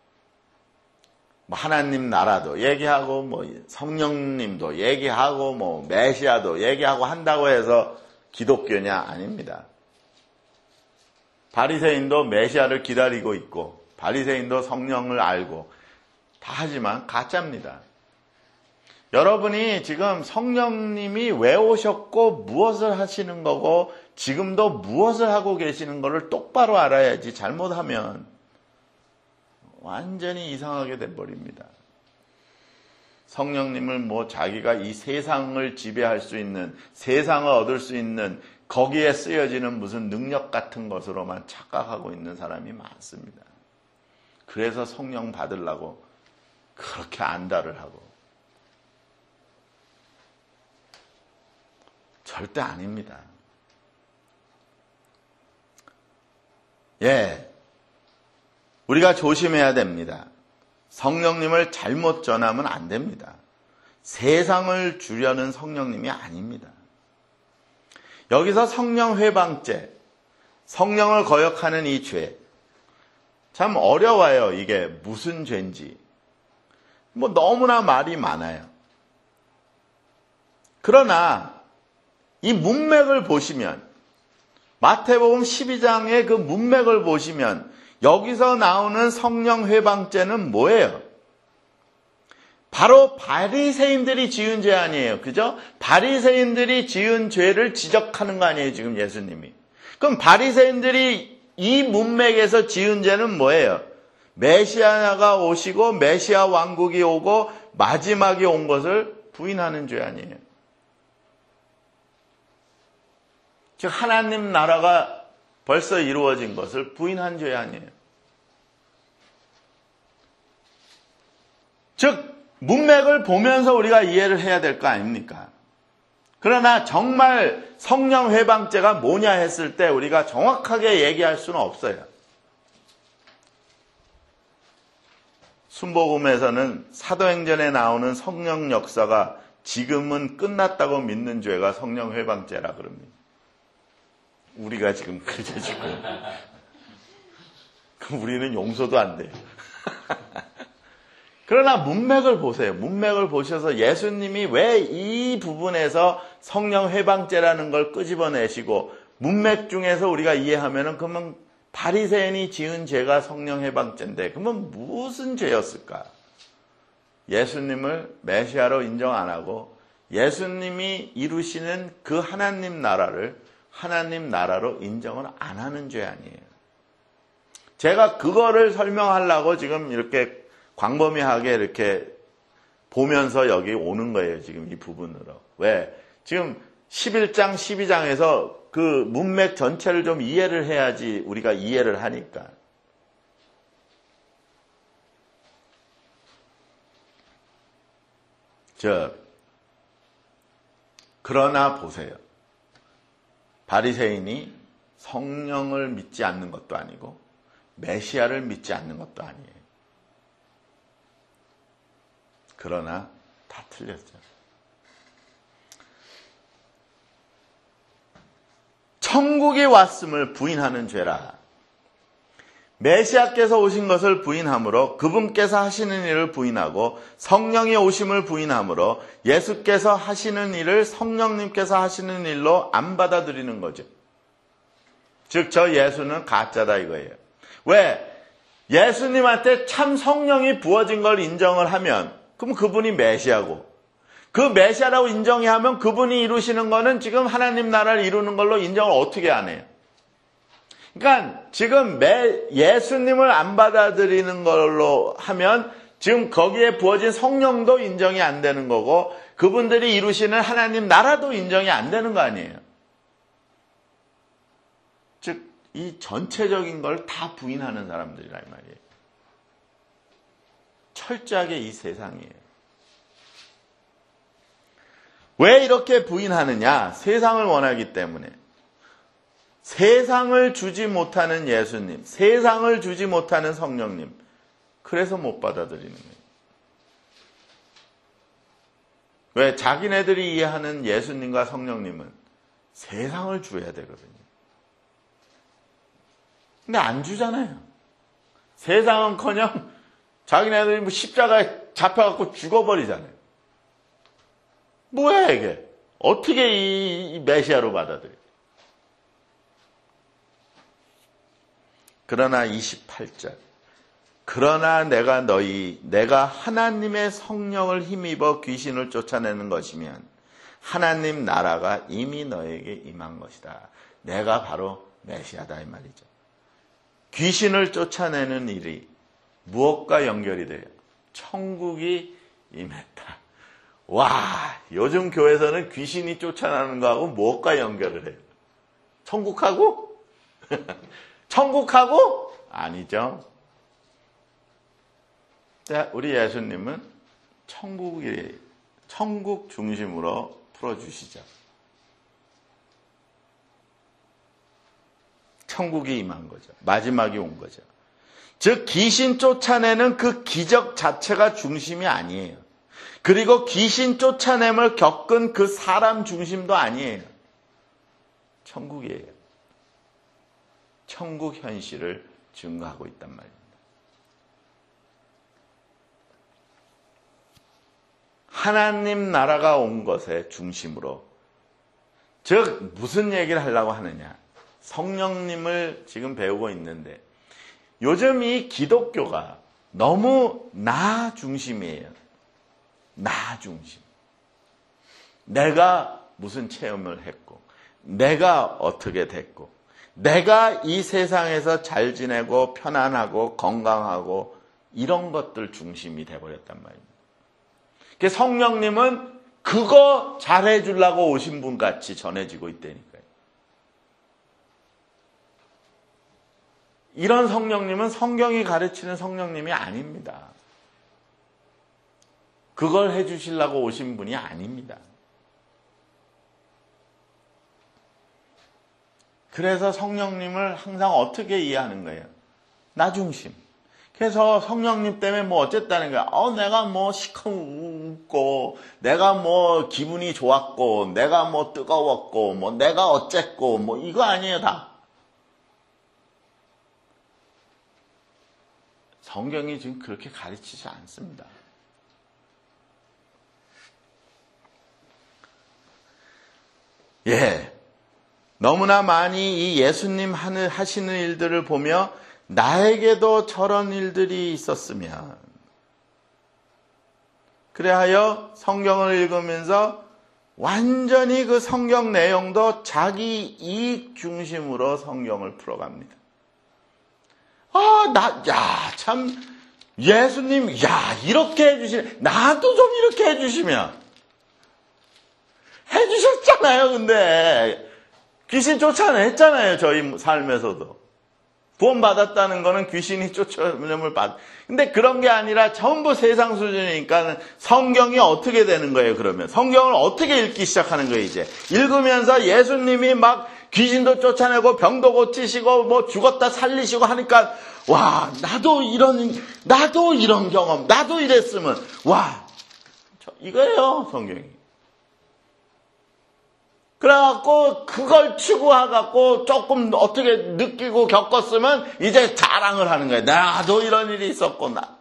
뭐 하나님 나라도 얘기하고 뭐 성령님도 얘기하고 뭐 메시아도 얘기하고 한다고 해서 기독교냐? 아닙니다. 바리새인도 메시아를 기다리고 있고 바리새인도 성령을 알고 다 하지만 가짜입니다. 여러분이 지금 성령님이 왜 오셨고 무엇을 하시는 거고 지금도 무엇을 하고 계시는 거를 똑바로 알아야지 잘못하면 완전히 이상하게 돼버립니다. 성령님을 뭐 자기가 이 세상을 지배할 수 있는, 세상을 얻을 수 있는 거기에 쓰여지는 무슨 능력 같은 것으로만 착각하고 있는 사람이 많습니다. 그래서 성령 받으려고 그렇게 안달을 하고. 절대 아닙니다. 예, 우리가 조심해야 됩니다. 성령님을 잘못 전하면 안 됩니다. 세상을 주려는 성령님이 아닙니다. 여기서 성령 회방죄, 성령을 거역하는 이 죄, 참 어려워요. 이게 무슨 죄인지. 뭐 너무나 말이 많아요. 그러나 이 문맥을 보시면, 마태복음 십이 장의 그 문맥을 보시면 여기서 나오는 성령 회방죄는 뭐예요? 바로 바리새인들이 지은 죄 아니에요. 그죠? 바리새인들이 지은 죄를 지적하는 거 아니에요, 지금 예수님이. 그럼 바리새인들이 이 문맥에서 지은 죄는 뭐예요? 메시아가 오시고 메시아 왕국이 오고 마지막에 온 것을 부인하는 죄 아니에요. 즉 하나님 나라가 벌써 이루어진 것을 부인한 죄 아니에요. 즉 문맥을 보면서 우리가 이해를 해야 될 거 아닙니까? 그러나 정말 성령 회방죄가 뭐냐 했을 때 우리가 정확하게 얘기할 수는 없어요. 순복음에서는 사도행전에 나오는 성령 역사가 지금은 끝났다고 믿는 죄가 성령 회방죄라 그럽니다. 우리가 지금 그저 지금 그럼 우리는 용서도 안 돼요. 그러나 문맥을 보세요. 문맥을 보셔서 예수님이 왜 이 부분에서 성령 회방죄라는 걸 끄집어내시고 문맥 중에서 우리가 이해하면은 그러면 바리새인이 지은 죄가 성령 회방죄인데 그러면 무슨 죄였을까? 예수님을 메시아로 인정 안 하고 예수님이 이루시는 그 하나님 나라를 하나님 나라로 인정을 안 하는 죄 아니에요. 제가 그거를 설명하려고 지금 이렇게 광범위하게 이렇게 보면서 여기 오는 거예요. 지금 이 부분으로. 왜? 지금 십일 장, 십이 장에서 그 문맥 전체를 좀 이해를 해야지 우리가 이해를 하니까. 저, 그러나 보세요. 바리새인이 성령을 믿지 않는 것도 아니고 메시아를 믿지 않는 것도 아니에요. 그러나 다 틀렸죠. 천국이 왔음을 부인하는 죄라. 메시아께서 오신 것을 부인하므로 그분께서 하시는 일을 부인하고 성령이 오심을 부인하므로 예수께서 하시는 일을 성령님께서 하시는 일로 안 받아들이는 거죠. 즉 저 예수는 가짜다 이거예요. 왜? 예수님한테 참 성령이 부어진 걸 인정을 하면 그럼 그분이 메시아고 그 메시아라고 인정이 하면 그분이 이루시는 거는 지금 하나님 나라를 이루는 걸로 인정을 어떻게 안 해요? 그러니까 지금 매, 예수님을 안 받아들이는 걸로 하면 지금 거기에 부어진 성령도 인정이 안 되는 거고 그분들이 이루시는 하나님 나라도 인정이 안 되는 거 아니에요. 즉 이 전체적인 걸 다 부인하는 사람들이란 말이에요. 철저하게 이 세상이에요. 왜 이렇게 부인하느냐? 세상을 원하기 때문에. 세상을 주지 못하는 예수님, 세상을 주지 못하는 성령님, 그래서 못 받아들이는 거예요. 왜? 자기네들이 이해하는 예수님과 성령님은 세상을 줘야 되거든요. 근데 안 주잖아요. 세상은커녕 자기네들이 뭐 십자가에 잡혀갖고 죽어버리잖아요. 뭐야 이게? 어떻게 이 메시아로 받아들여? 그러나 이십팔 절 그러나 내가 너희 내가 하나님의 성령을 힘입어 귀신을 쫓아내는 것이면 하나님 나라가 이미 너에게 임한 것이다. 내가 바로 메시아다 이 말이죠. 귀신을 쫓아내는 일이 무엇과 연결이 돼요? 천국이 임했다. 와, 요즘 교회에서는 귀신이 쫓아나는 거하고 무엇과 연결을 해요? 천국하고? 천국하고? 아니죠. 자, 우리 예수님은 천국이, 천국 중심으로 풀어주시죠. 천국이 임한 거죠. 마지막이 온 거죠. 즉 귀신 쫓아내는 그 기적 자체가 중심이 아니에요. 그리고 귀신 쫓아냄을 겪은 그 사람 중심도 아니에요. 천국이에요. 천국 현실을 증거하고 있단 말입니다. 하나님 나라가 온 것의 중심으로, 즉 무슨 얘기를 하려고 하느냐, 성령님을 지금 배우고 있는데 요즘 이 기독교가 너무 나 중심이에요. 나 중심. 내가 무슨 체험을 했고, 내가 어떻게 됐고, 내가 이 세상에서 잘 지내고 편안하고 건강하고 이런 것들 중심이 돼버렸단 말입니다. 성령님은 그거 잘해주려고 오신 분 같이 전해지고 있다니까요. 이런 성령님은 성경이 가르치는 성령님이 아닙니다. 그걸 해주시려고 오신 분이 아닙니다. 그래서 성령님을 항상 어떻게 이해하는 거예요? 나 중심. 그래서 성령님 때문에 뭐 어쨌다는 거야. 어, 내가 뭐 시커멓고, 웃고, 내가 뭐 기분이 좋았고, 내가 뭐 뜨거웠고, 뭐 내가 어쨌고, 뭐 이거 아니에요, 다. 성경이 지금 그렇게 가르치지 않습니다. 예. 너무나 많이 이 예수님 하시는 일들을 보며 나에게도 저런 일들이 있었으면, 그래하여 성경을 읽으면서 완전히 그 성경 내용도 자기 이익 중심으로 성경을 풀어갑니다. 아, 나, 야, 참, 예수님, 야, 이렇게 해주시면, 나도 좀 이렇게 해주시면. 해주셨잖아요, 근데. 귀신 쫓아냈잖아요, 저희 삶에서도. 구원받았다는 거는 귀신이 쫓아냄을 받. 근데 그런 게 아니라 전부 세상 수준이니까 성경이 어떻게 되는 거예요, 그러면? 성경을 어떻게 읽기 시작하는 거예요, 이제? 읽으면서 예수님이 막 귀신도 쫓아내고 병도 고치시고 뭐 죽었다 살리시고 하니까, 와, 나도 이런, 나도 이런 경험, 나도 이랬으면, 와, 이거예요, 성경이. 그래갖고 그걸 추구해갖고 조금 어떻게 느끼고 겪었으면 이제 자랑을 하는 거예요. 나도 이런 일이 있었구나.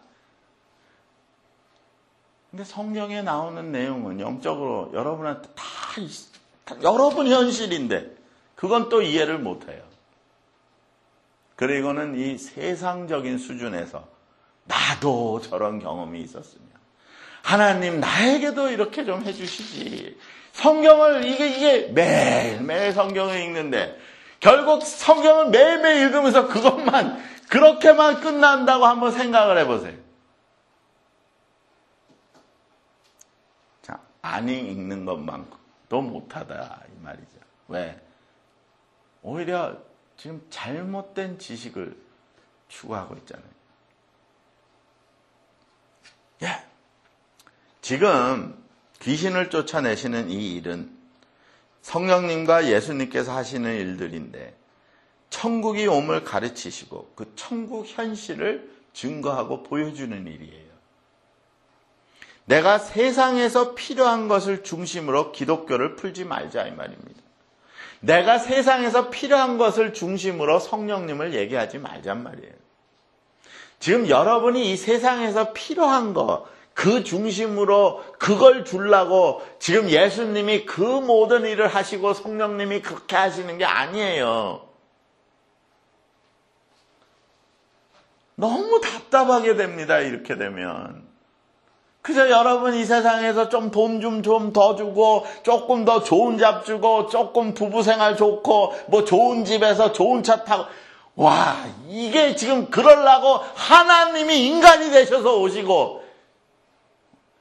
근데 성경에 나오는 내용은 영적으로 여러분한테 다, 다 여러분 현실인데 그건 또 이해를 못해요. 그리고는 이 세상적인 수준에서 나도 저런 경험이 있었으면 하나님 나에게도 이렇게 좀 해주시지. 성경을 이게 이게 매일매일 성경을 읽는데 결국 성경을 매일매일 읽으면서 그것만 그렇게만 끝난다고 한번 생각을 해보세요. 자, 많이 읽는 것만도 못하다 이 말이죠. 왜? 오히려 지금 잘못된 지식을 추구하고 있잖아요. 예. 지금 귀신을 쫓아내시는 이 일은 성령님과 예수님께서 하시는 일들인데 천국이 옴을 가르치시고 그 천국 현실을 증거하고 보여주는 일이에요. 내가 세상에서 필요한 것을 중심으로 기독교를 풀지 말자 이 말입니다. 내가 세상에서 필요한 것을 중심으로 성령님을 얘기하지 말란 말이에요. 지금 여러분이 이 세상에서 필요한 거 그 중심으로 그걸 주려고 지금 예수님이 그 모든 일을 하시고 성령님이 그렇게 하시는 게 아니에요. 너무 답답하게 됩니다. 이렇게 되면. 그저 여러분 이 세상에서 좀 돈 좀 좀 더 주고 조금 더 좋은 잡 주고 조금 부부생활 좋고 뭐 좋은 집에서 좋은 차 타고 와 이게 지금 그러려고 하나님이 인간이 되셔서 오시고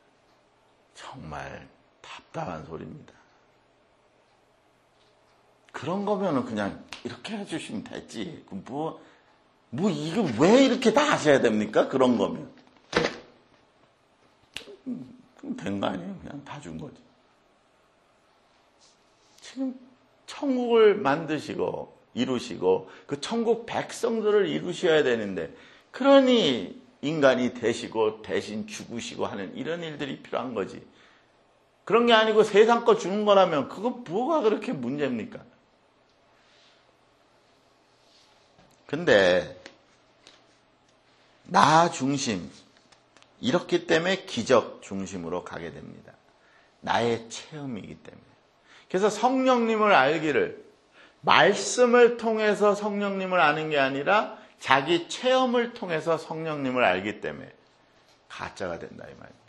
정말 답답한 소리입니다. 그런 거면은 그냥 이렇게 해주시면 되지. 뭐, 뭐, 이거 왜 이렇게 다 하셔야 됩니까? 그런 거면. 그럼 된 거 아니에요? 그냥 다 준 거지. 지금 천국을 만드시고, 이루시고, 그 천국 백성들을 이루셔야 되는데, 그러니 인간이 되시고, 대신 죽으시고 하는 이런 일들이 필요한 거지. 그런 게 아니고 세상 거 주는 거라면, 그거 뭐가 그렇게 문제입니까? 근데, 나 중심, 이렇기 때문에 기적 중심으로 가게 됩니다. 나의 체험이기 때문에. 그래서 성령님을 알기를, 말씀을 통해서 성령님을 아는 게 아니라 자기 체험을 통해서 성령님을 알기 때문에 가짜가 된다 이 말입니다.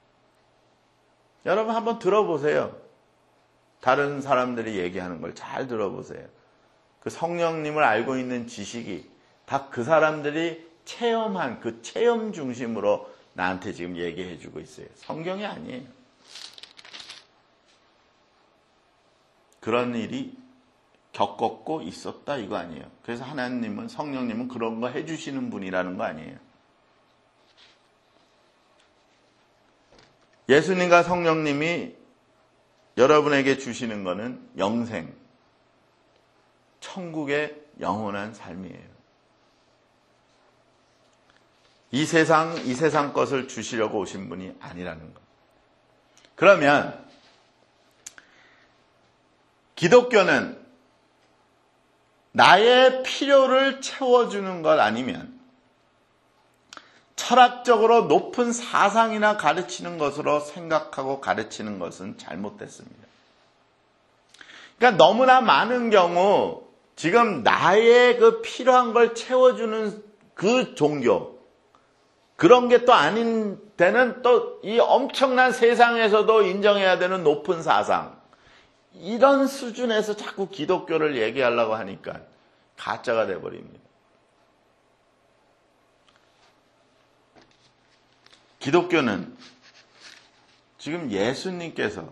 여러분 한번 들어보세요. 다른 사람들이 얘기하는 걸 잘 들어보세요. 그 성령님을 알고 있는 지식이 다 그 사람들이 체험한 그 체험 중심으로 나한테 지금 얘기해 주고 있어요. 성경이 아니에요. 그런 일이 겪었고 있었다 이거 아니에요. 그래서 하나님은, 성령님은 그런 거 해주시는 분이라는 거 아니에요. 예수님과 성령님이 여러분에게 주시는 거는 영생, 천국의 영원한 삶이에요. 이 세상, 이 세상 것을 주시려고 오신 분이 아니라는 것. 그러면 기독교는 나의 필요를 채워주는 것 아니면 철학적으로 높은 사상이나 가르치는 것으로 생각하고 가르치는 것은 잘못됐습니다. 그러니까 너무나 많은 경우 지금 나의 그 필요한 걸 채워주는 그 종교, 그런 게 또 아닌 데는 또 이 엄청난 세상에서도 인정해야 되는 높은 사상, 이런 수준에서 자꾸 기독교를 얘기하려고 하니까 가짜가 돼버립니다. 기독교는 지금 예수님께서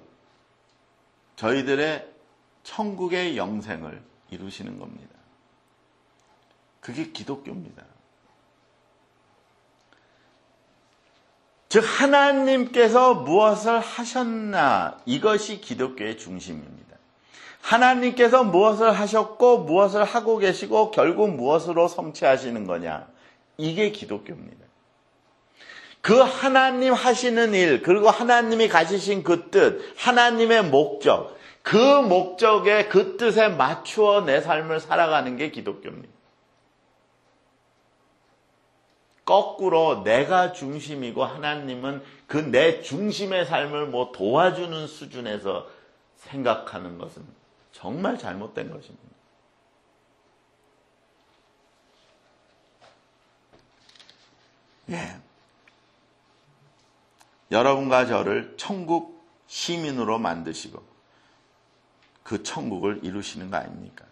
저희들의 천국의 영생을 이루시는 겁니다. 그게 기독교입니다. 즉 하나님께서 무엇을 하셨나, 이것이 기독교의 중심입니다. 하나님께서 무엇을 하셨고 무엇을 하고 계시고 결국 무엇으로 성취하시는 거냐, 이게 기독교입니다. 그 하나님 하시는 일, 그리고 하나님이 가지신 그 뜻, 하나님의 목적, 그 목적에, 그 뜻에 맞추어 내 삶을 살아가는 게 기독교입니다. 거꾸로 내가 중심이고 하나님은 그 내 중심의 삶을 뭐 도와주는 수준에서 생각하는 것은 정말 잘못된 것입니다. 예. 여러분과 저를 천국 시민으로 만드시고 그 천국을 이루시는 거 아닙니까?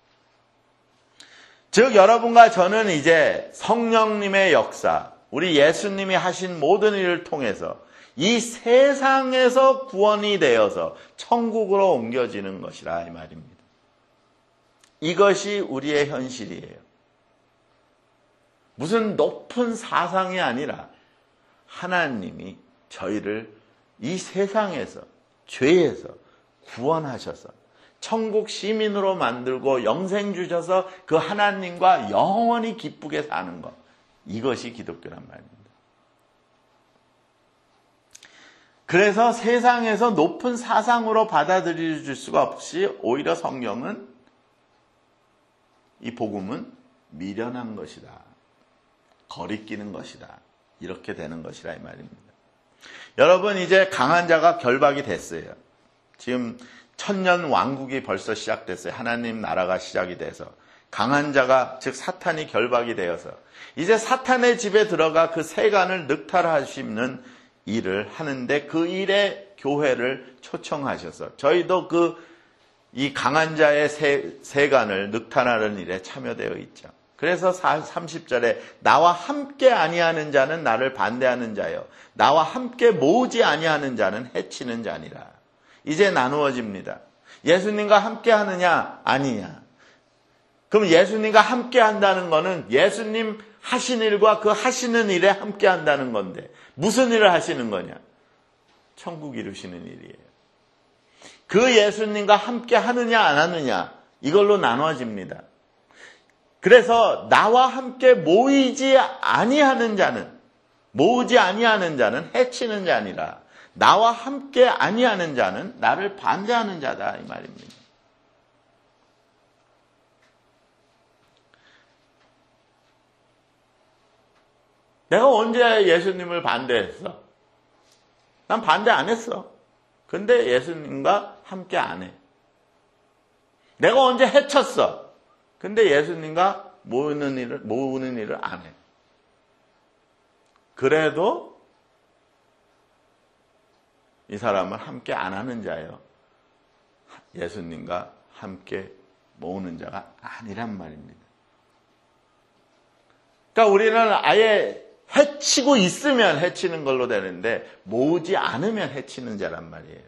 즉 여러분과 저는 이제 성령님의 역사, 우리 예수님이 하신 모든 일을 통해서 이 세상에서 구원이 되어서 천국으로 옮겨지는 것이라 이 말입니다. 이것이 우리의 현실이에요. 무슨 높은 사상이 아니라 하나님이 저희를 이 세상에서, 죄에서 구원하셔서 천국 시민으로 만들고 영생 주셔서 그 하나님과 영원히 기쁘게 사는 것, 이것이 기독교란 말입니다. 그래서 세상에서 높은 사상으로 받아들일 수가 없이 오히려 성경은, 이 복음은 미련한 것이다, 거리끼는 것이다, 이렇게 되는 것이라 이 말입니다. 여러분, 이제 강한 자가 결박이 됐어요. 지금 천년 왕국이 벌써 시작됐어요. 하나님 나라가 시작이 돼서 강한 자가, 즉 사탄이 결박이 되어서 이제 사탄의 집에 들어가 그 세간을 늑탈하시는 일을 하는데, 그 일에 교회를 초청하셔서 저희도 그 이 강한 자의 세, 세간을 늑탈하는 일에 참여되어 있죠. 그래서 삼십 절에 나와 함께 아니하는 자는 나를 반대하는 자요, 나와 함께 모으지 아니하는 자는 해치는 자니라. 이제 나누어집니다. 예수님과 함께 하느냐 아니냐. 그럼 예수님과 함께 한다는 거는 예수님 하신 일과 그 하시는 일에 함께 한다는 건데 무슨 일을 하시는 거냐? 천국 이루시는 일이에요. 그 예수님과 함께 하느냐 안 하느냐 이걸로 나눠집니다. 그래서 나와 함께 모이지 아니하는 자는 모으지 아니하는 자는 해치는 자니라. 나와 함께 아니하는 자는 나를 반대하는 자다 이 말입니다. 내가 언제 예수님을 반대했어? 난 반대 안 했어. 근데 예수님과 함께 안 해. 내가 언제 해쳤어? 근데 예수님과 모으는 일을, 모으는 일을 안 해. 그래도 이 사람은 함께 안 하는 자예요. 예수님과 함께 모으는 자가 아니란 말입니다. 그러니까 우리는 아예 해치고 있으면 해치는 걸로 되는데 모으지 않으면 해치는 자란 말이에요.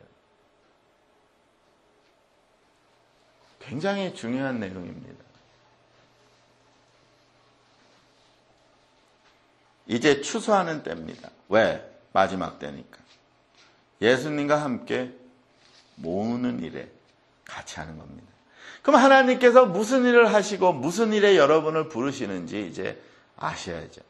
굉장히 중요한 내용입니다. 이제 추수하는 때입니다. 왜? 마지막 때니까. 예수님과 함께 모으는 일에 같이 하는 겁니다. 그럼 하나님께서 무슨 일을 하시고 무슨 일에 여러분을 부르시는지 이제 아셔야죠.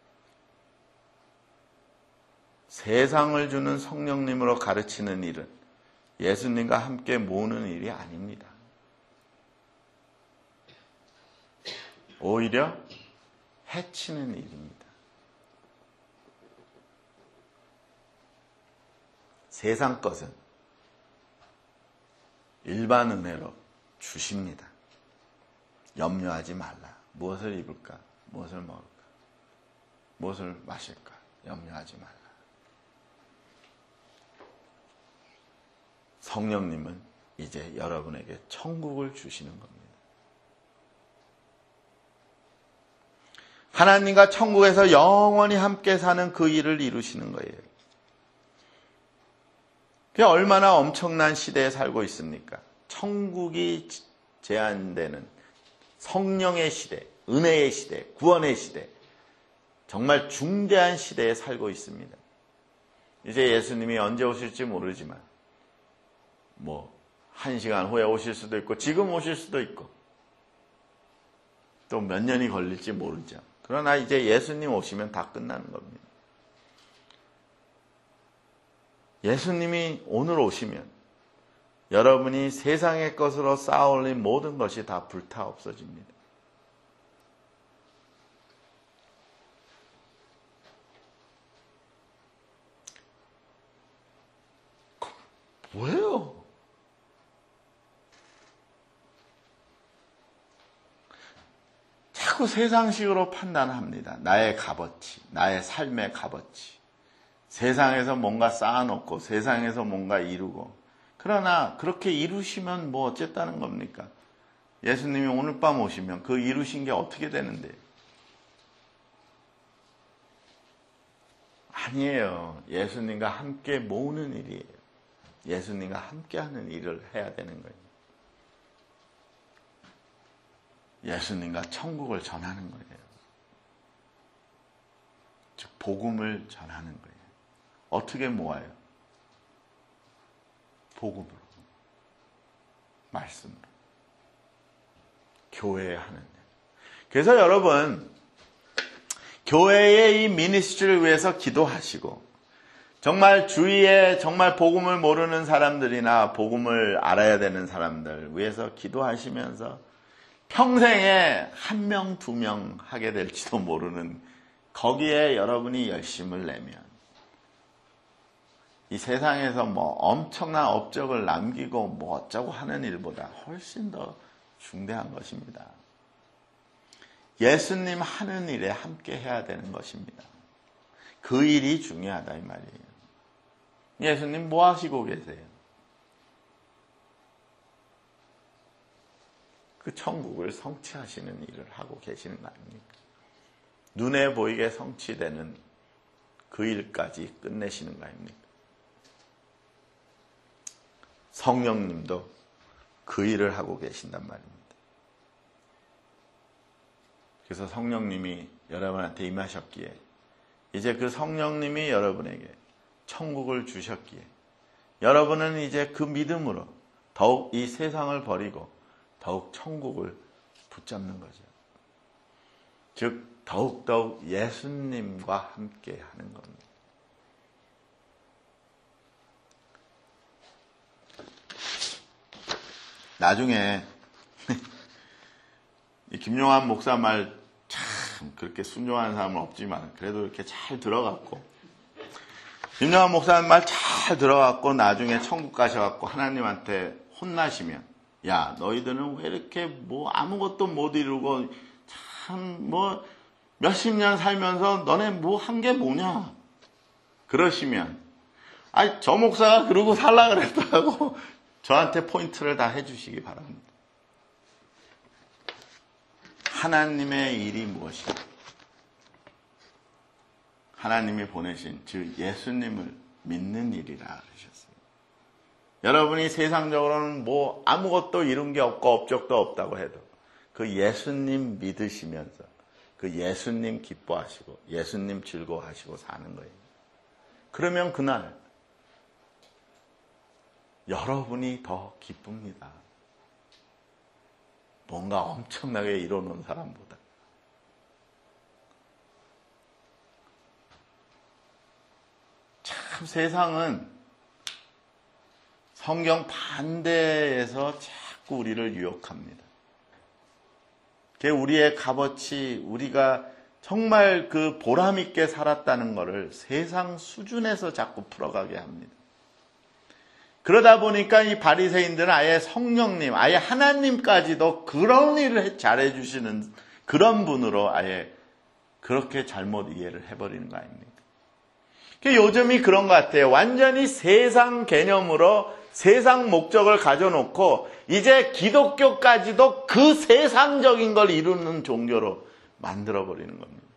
세상을 주는 성령님으로 가르치는 일은 예수님과 함께 모으는 일이 아닙니다. 오히려 해치는 일입니다. 세상 것은 일반 은혜로 주십니다. 염려하지 말라. 무엇을 입을까? 무엇을 먹을까? 무엇을 마실까? 염려하지 말라. 성령님은 이제 여러분에게 천국을 주시는 겁니다. 하나님과 천국에서 영원히 함께 사는 그 일을 이루시는 거예요. 그게 얼마나 엄청난 시대에 살고 있습니까? 천국이 제한되는 성령의 시대, 은혜의 시대, 구원의 시대, 정말 중대한 시대에 살고 있습니다. 이제 예수님이 언제 오실지 모르지만 뭐 한 시간 후에 오실 수도 있고 지금 오실 수도 있고 또 몇 년이 걸릴지 모르죠. 그러나 이제 예수님 오시면 다 끝나는 겁니다. 예수님이 오늘 오시면 여러분이 세상의 것으로 쌓아올린 모든 것이 다 불타 없어집니다. 뭐예요? 자꾸 세상식으로 판단합니다. 나의 값어치, 나의 삶의 값어치. 세상에서 뭔가 쌓아놓고 세상에서 뭔가 이루고. 그러나 그렇게 이루시면 뭐 어쨌다는 겁니까? 예수님이 오늘 밤 오시면 그 이루신 게 어떻게 되는데? 아니에요. 예수님과 함께 모으는 일이에요. 예수님과 함께하는 일을 해야 되는 거예요. 예수님과 천국을 전하는 거예요. 즉 복음을 전하는 거예요. 어떻게 모아요? 복음으로, 말씀으로, 교회에 하는 일. 그래서 여러분 교회의 이 미니스트리를 위해서 기도하시고 정말 주위에 정말 복음을 모르는 사람들이나 복음을 알아야 되는 사람들 위해서 기도하시면서 평생에 한 명, 두 명 하게 될지도 모르는 거기에 여러분이 열심을 내면 이 세상에서 뭐 엄청난 업적을 남기고 뭐 어쩌고 하는 일보다 훨씬 더 중대한 것입니다. 예수님 하는 일에 함께 해야 되는 것입니다. 그 일이 중요하다 이 말이에요. 예수님 뭐 하시고 계세요? 그 천국을 성취하시는 일을 하고 계시는 거 아닙니까? 눈에 보이게 성취되는 그 일까지 끝내시는 거 아닙니까? 성령님도 그 일을 하고 계신단 말입니다. 그래서 성령님이 여러분한테 임하셨기에 이제 그 성령님이 여러분에게 천국을 주셨기에 여러분은 이제 그 믿음으로 더욱 이 세상을 버리고 더욱 천국을 붙잡는 거죠. 즉 더욱더욱 예수님과 함께 하는 겁니다. 나중에 이 김용환 목사 말 참 그렇게 순종하는 사람은 없지만 그래도 이렇게 잘 들어갔고 김용환 목사 말 잘 들어갔고 나중에 천국 가셔갖고 하나님한테 혼나시면 야 너희들은 왜 이렇게 뭐 아무것도 못 이루고 참 뭐 몇십 년 살면서 너네 뭐 한 게 뭐냐 그러시면 아니 저 목사가 그러고 살라 그랬다고 저한테 포인트를 다 해주시기 바랍니다. 하나님의 일이 무엇이냐? 하나님이 보내신 즉 예수님을 믿는 일이라 그러셨어요. 여러분이 세상적으로는 뭐 아무것도 이룬 게 없고 업적도 없다고 해도 그 예수님 믿으시면서 그 예수님 기뻐하시고 예수님 즐거워하시고 사는 거예요. 그러면 그날 여러분이 더 기쁩니다. 뭔가 엄청나게 이뤄놓은 사람보다. 참 세상은 성경 반대에서 자꾸 우리를 유혹합니다. 그게 우리의 값어치, 우리가 정말 그 보람있게 살았다는 것을 세상 수준에서 자꾸 풀어가게 합니다. 그러다 보니까 이 바리새인들은 아예 성령님, 아예 하나님까지도 그런 일을 잘해 주시는 그런 분으로 아예 그렇게 잘못 이해를 해버리는 거 아닙니까? 요즘이 그런 것 같아요. 완전히 세상 개념으로 세상 목적을 가져놓고 이제 기독교까지도 그 세상적인 걸 이루는 종교로 만들어버리는 겁니다.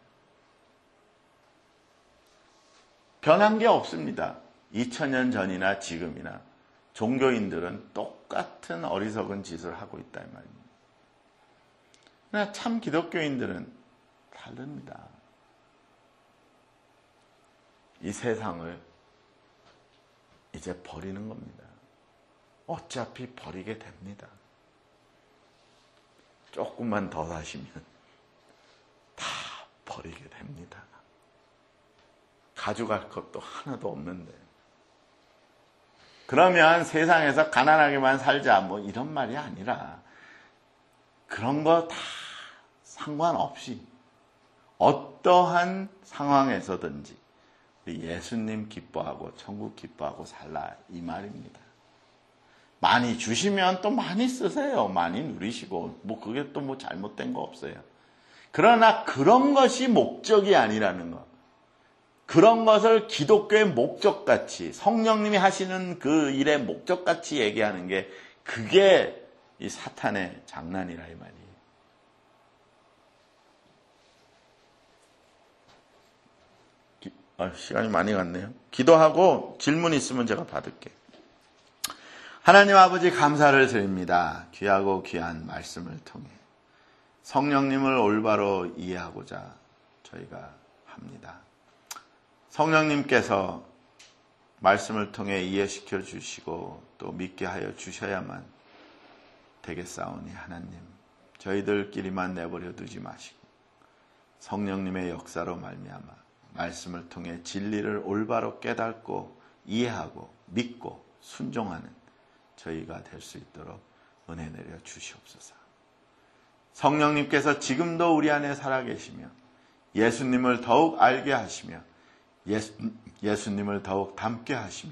변한 게 없습니다. 이천 년 전이나 지금이나 종교인들은 똑같은 어리석은 짓을 하고 있다 이 말입니다. 그러나 참 기독교인들은 다릅니다. 이 세상을 이제 버리는 겁니다. 어차피 버리게 됩니다. 조금만 더 사시면 다 버리게 됩니다. 가져갈 것도 하나도 없는데. 그러면 세상에서 가난하게만 살자 뭐 이런 말이 아니라 그런 거 다 상관없이 어떠한 상황에서든지 예수님 기뻐하고 천국 기뻐하고 살라 이 말입니다. 많이 주시면 또 많이 쓰세요. 많이 누리시고 뭐 그게 또 뭐 잘못된 거 없어요. 그러나 그런 것이 목적이 아니라는 것. 그런 것을 기독교의 목적같이 성령님이 하시는 그 일의 목적같이 얘기하는 게 그게 이 사탄의 장난이라 이 말이에요. 기, 아, 시간이 많이 갔네요. 기도하고 질문 있으면 제가 받을게요. 하나님 아버지 감사를 드립니다. 귀하고 귀한 말씀을 통해 성령님을 올바로 이해하고자 저희가 합니다. 성령님께서 말씀을 통해 이해시켜 주시고 또 믿게 하여 주셔야만 되겠사오니 하나님 저희들끼리만 내버려 두지 마시고 성령님의 역사로 말미암아 말씀을 통해 진리를 올바로 깨닫고 이해하고 믿고 순종하는 저희가 될 수 있도록 은혜 내려 주시옵소서. 성령님께서 지금도 우리 안에 살아계시며 예수님을 더욱 알게 하시며 예수, 예수님을 더욱 닮게 하시며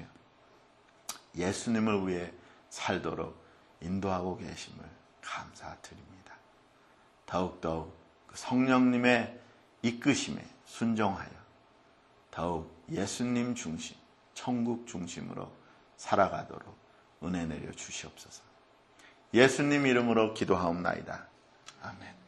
예수님을 위해 살도록 인도하고 계심을 감사드립니다. 더욱더욱 성령님의 이끄심에 순종하여 더욱 예수님 중심, 천국 중심으로 살아가도록 은혜 내려 주시옵소서. 예수님 이름으로 기도하옵나이다. 아멘.